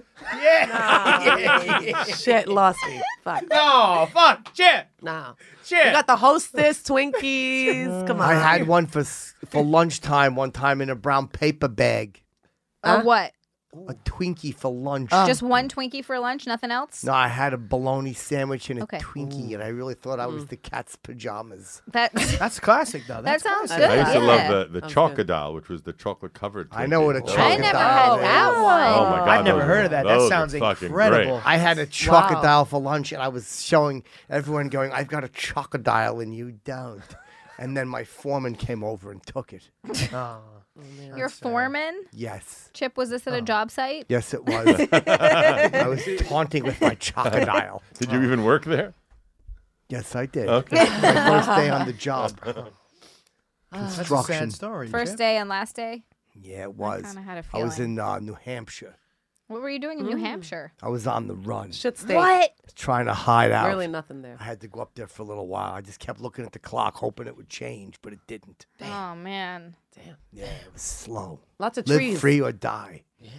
Yeah. Shit, lost me. Fuck. No, fuck, Chip. No. Chip. We got the Hostess Twinkies. Come on. I had one for lunchtime one time in a brown paper bag. What? A Twinkie for lunch. Just one Twinkie for lunch, nothing else? No, I had a bologna sandwich and a Okay. Twinkie, and I really thought I was the cat's pajamas. That's classic though. That That's sounds classic. good. I used to Yeah. love the Sounds chocodile, which was the chocolate covered. I know what a Twinkie. chocolate I never dile had that is. one. Oh my God, I've never those heard are- of that. those That are sounds fucking incredible. great. I had a chocodile for lunch, and I was showing everyone going, I've got a chocodile, and you don't. And then my foreman came over and took it. Oh. Your foreman? Yes. Chip, was this at a job site? Yes, it was. I was taunting with my chocodile. Did you even work there? Yes, I did. Okay. My first day on the job. That's a Construction. sad story. First Chip. day and last day? Yeah, it was. kinda had a I was feeling. in New Hampshire. What were you doing in New Hampshire? I was on the run, Shit steak. What? trying to hide out. Really nothing there. I had to go up there for a little while. I just kept looking at the clock, hoping it would change, but it didn't. Oh man. Damn. Yeah, it was slow. Lots of Live trees. free or die.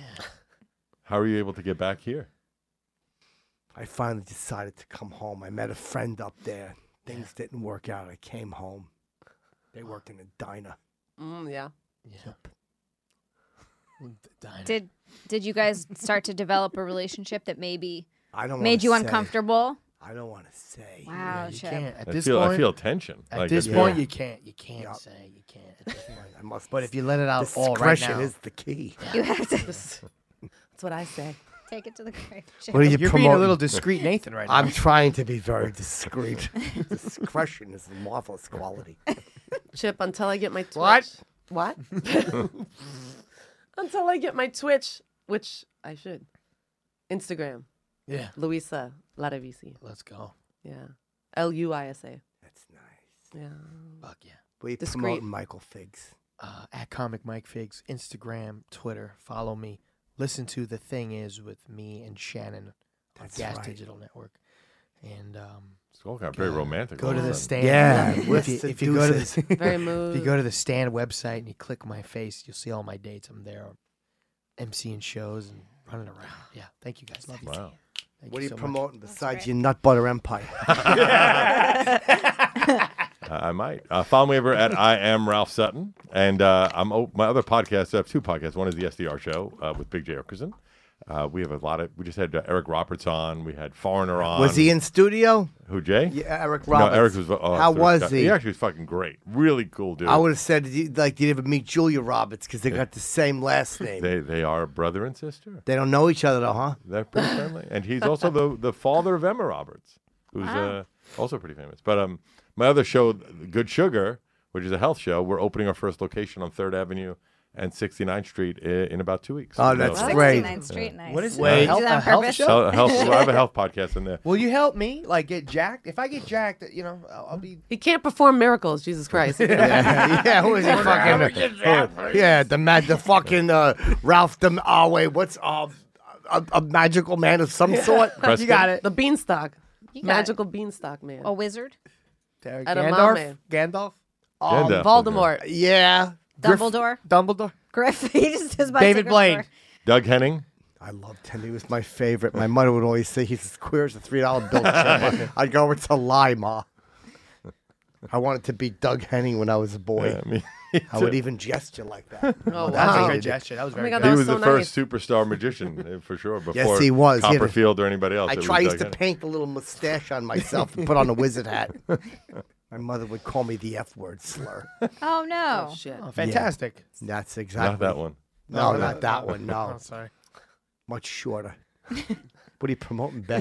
How are you able to get back here? I finally decided to come home. I met a friend up there. Things didn't work out. I came home. They worked in a diner. Yeah. Did you guys start to develop a relationship that maybe I don't made wanna you say. uncomfortable? I don't want to say. Wow, You Chip. can't. At I this feel point, I feel tension. at Like, this it's- point, you can't. You can't Yeah. say. You can't. At this point. I must. But if you let it out all right discretion now, is the key. You have to That's what I say. take it to the grave. Chip. What are you you're being promoting? a little discreet, Nathan, right now. I'm trying to be very discreet. Discretion is a marvelous quality. Chip, until I get my Twitch. What? What? Until I get my Twitch, which I should. Instagram, Yeah. Luisa Latavisi. Let's go. Yeah. Luisa. That's nice. Yeah. Fuck yeah. What are you Discreet. promoting, Michael Figs? At Comic Mike Figs, Instagram, Twitter. Follow me. Listen to The Thing Is with me and Shannon on That's Gas right. Digital Network. And It's all kind of very romantic. go all to of a the sudden. stand. Yeah, with if you go to seducers. the, Very if moved. you go to the stand website and you click my face, you'll see all my dates. I'm there, emceeing shows and running around. Yeah, thank you guys. Love you. Wow. Thank What are you so much. promoting besides great. your nut butter empire? I might. Follow me over at I am Ralph Sutton. And my other podcasts, I have two podcasts. One is the SDR Show with Big J. Okerson. We have we just had Eric Roberts on. We had Foreigner on. Was he in studio? Who, Jay? Yeah, Eric No, Roberts. Eric was. How was he? He actually was fucking great. Really cool dude. I would have said, did you ever meet Julia Roberts? Because they got the same last name. They are brother and sister. They don't know each other, though, huh? They're pretty friendly. And he's also the father of Emma Roberts, who's also pretty famous. But my other show, Good Sugar, which is a health show, we're opening our first location on 3rd Avenue and 69th Street in about 2 weeks. Oh, that's So, great. 69th Street, nice. What is it? Wait. A health, Do that on a health purpose? show? I have a health podcast in there. Will you help me? Like get jacked? If I get jacked, I'll be. He can't perform miracles, Jesus Christ. Yeah, who is he fucking? Yeah, the fucking Ralph. What's a magical man of some sort? Prescott? You got it. The beanstalk. You got Magical beanstalk man. A wizard? Edamame. Gandalf. Gandalf. Voldemort. Yeah. Dumbledore? Dumbledore. Griff? He just does by David Blaine. Doug Henning. I loved him. He was my favorite. My mother would always say he's as queer as a $3 bill. I'd go, it's a lie, Ma. I wanted to be Doug Henning when I was a boy. Yeah, me I would even gesture like that. Oh, That's wow. a good gesture. That was very God, good. that He was was so the first superstar magician for sure. Before he was. He had a- Copperfield or anybody else. I It was tried Doug to Henning. paint a little mustache on myself and put on a wizard hat. My mother would call me the F word slur. Oh, no. Oh, shit. Oh, fantastic. That's exactly. Not that one. No, not that one. No, Oh, sorry. much shorter. What are you promoting, Ben?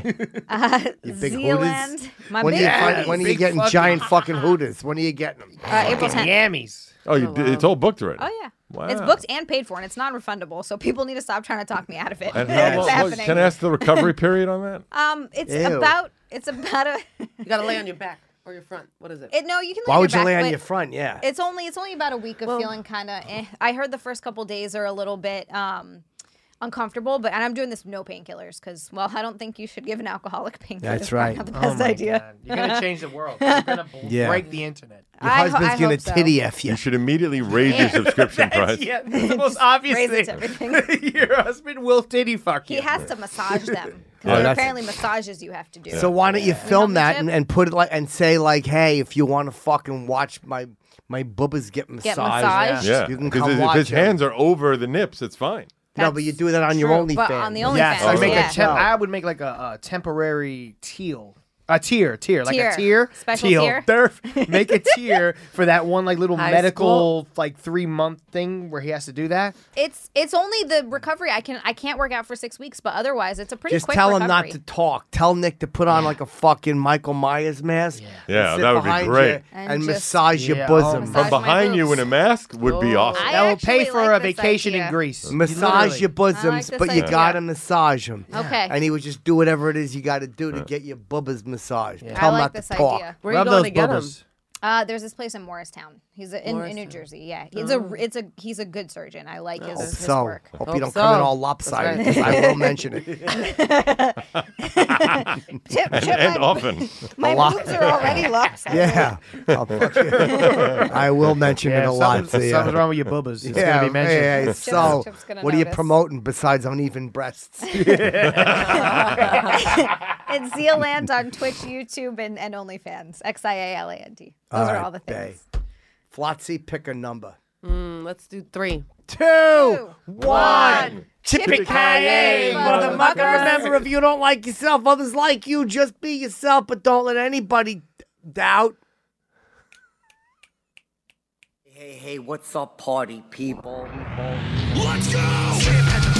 You big Zealand. hooters? My When, big when are you big getting fucking- giant fucking hooters? When are you getting them? April 10th. Yammies. Oh, it's all booked already. Oh, yeah. Wow. It's booked and paid for, and it's non-refundable, so people need to stop trying to talk me out of it. And It's happening. can I ask the recovery period on that? It's Ew. about a. You got to lay on your back or your front. What is it? No, you can. Why would you back, lay on but your front? Yeah. It's only about a week of feeling kind of. I heard the first couple days are a little bit uncomfortable, and I'm doing this with no painkillers because, well, I don't think you should give an alcoholic painkillers. That's right. Not the Oh best my idea. God. You're gonna change the world. You're gonna Yeah. break the internet. Your I husband's gonna hope so. titty F you. You should immediately raise your subscription price. Yeah, that's the most obvious Raise it thing. to everything. Your husband will titty fuck you. He has to massage them Oh, because that's- apparently massages you have to do. So why don't you film that Chip? and put it like and say like, hey, if you want to fucking watch my bubbas get massaged, massaged? Yeah, you can because come if watch his them. hands are over the nips, it's fine. No, but you do that on your True, OnlyFans. but on the OnlyFans, Yes, I I make yeah. I would make like a temporary tier, like a Tier. tier, Special teal, tier? derf. Make a tier for that one like little High medical like 3-month thing where he has to do that. It's only the recovery. I can't work out for 6 weeks, but otherwise it's a pretty Just quick tell recovery. him not to talk. Tell Nick to put on like a fucking Michael Myers mask. Yeah, and sit that would be behind great. you And And just- massage your Yeah, bosom. Massage From my behind you boobs. in a mask would be Oh. awesome. I That will pay actually for like a this vacation idea. in Greece. Massage Literally. your bosoms, this but you idea. gotta massage them. Okay. And he would just do whatever it is you got to do to get your bubbas massaged. I Tell him like not this to talk. idea. Where are you Rub going those to get him? bubbas. There's this place in Morristown. He's in New Morristown. Jersey. Yeah, he's a good surgeon. I like his So, work. hope Hope you don't come in so. all That's lopsided. right. 'Cause I will mention it. Chip, And often. my lot. boobs are already lopsided. Yeah. I will mention it Yeah, a lot. something's, so, something's wrong with your bubbas. It's yeah, gonna be mentioned. yeah, Chip's so, gonna what are you notice. promoting besides uneven breasts? It's Zealand on Twitch, YouTube, and OnlyFans. XIALAND. Those are all the right, things. bae. Flotsy, pick a number. Let's do 3. 2, 1. Chippy-ki-yay, Chippy-ki-yay, motherfucker. motherfuckers. Remember, if you don't like yourself, others like you. Just be yourself, but don't let anybody doubt. Hey, what's up, party people? Let's go! Chip has a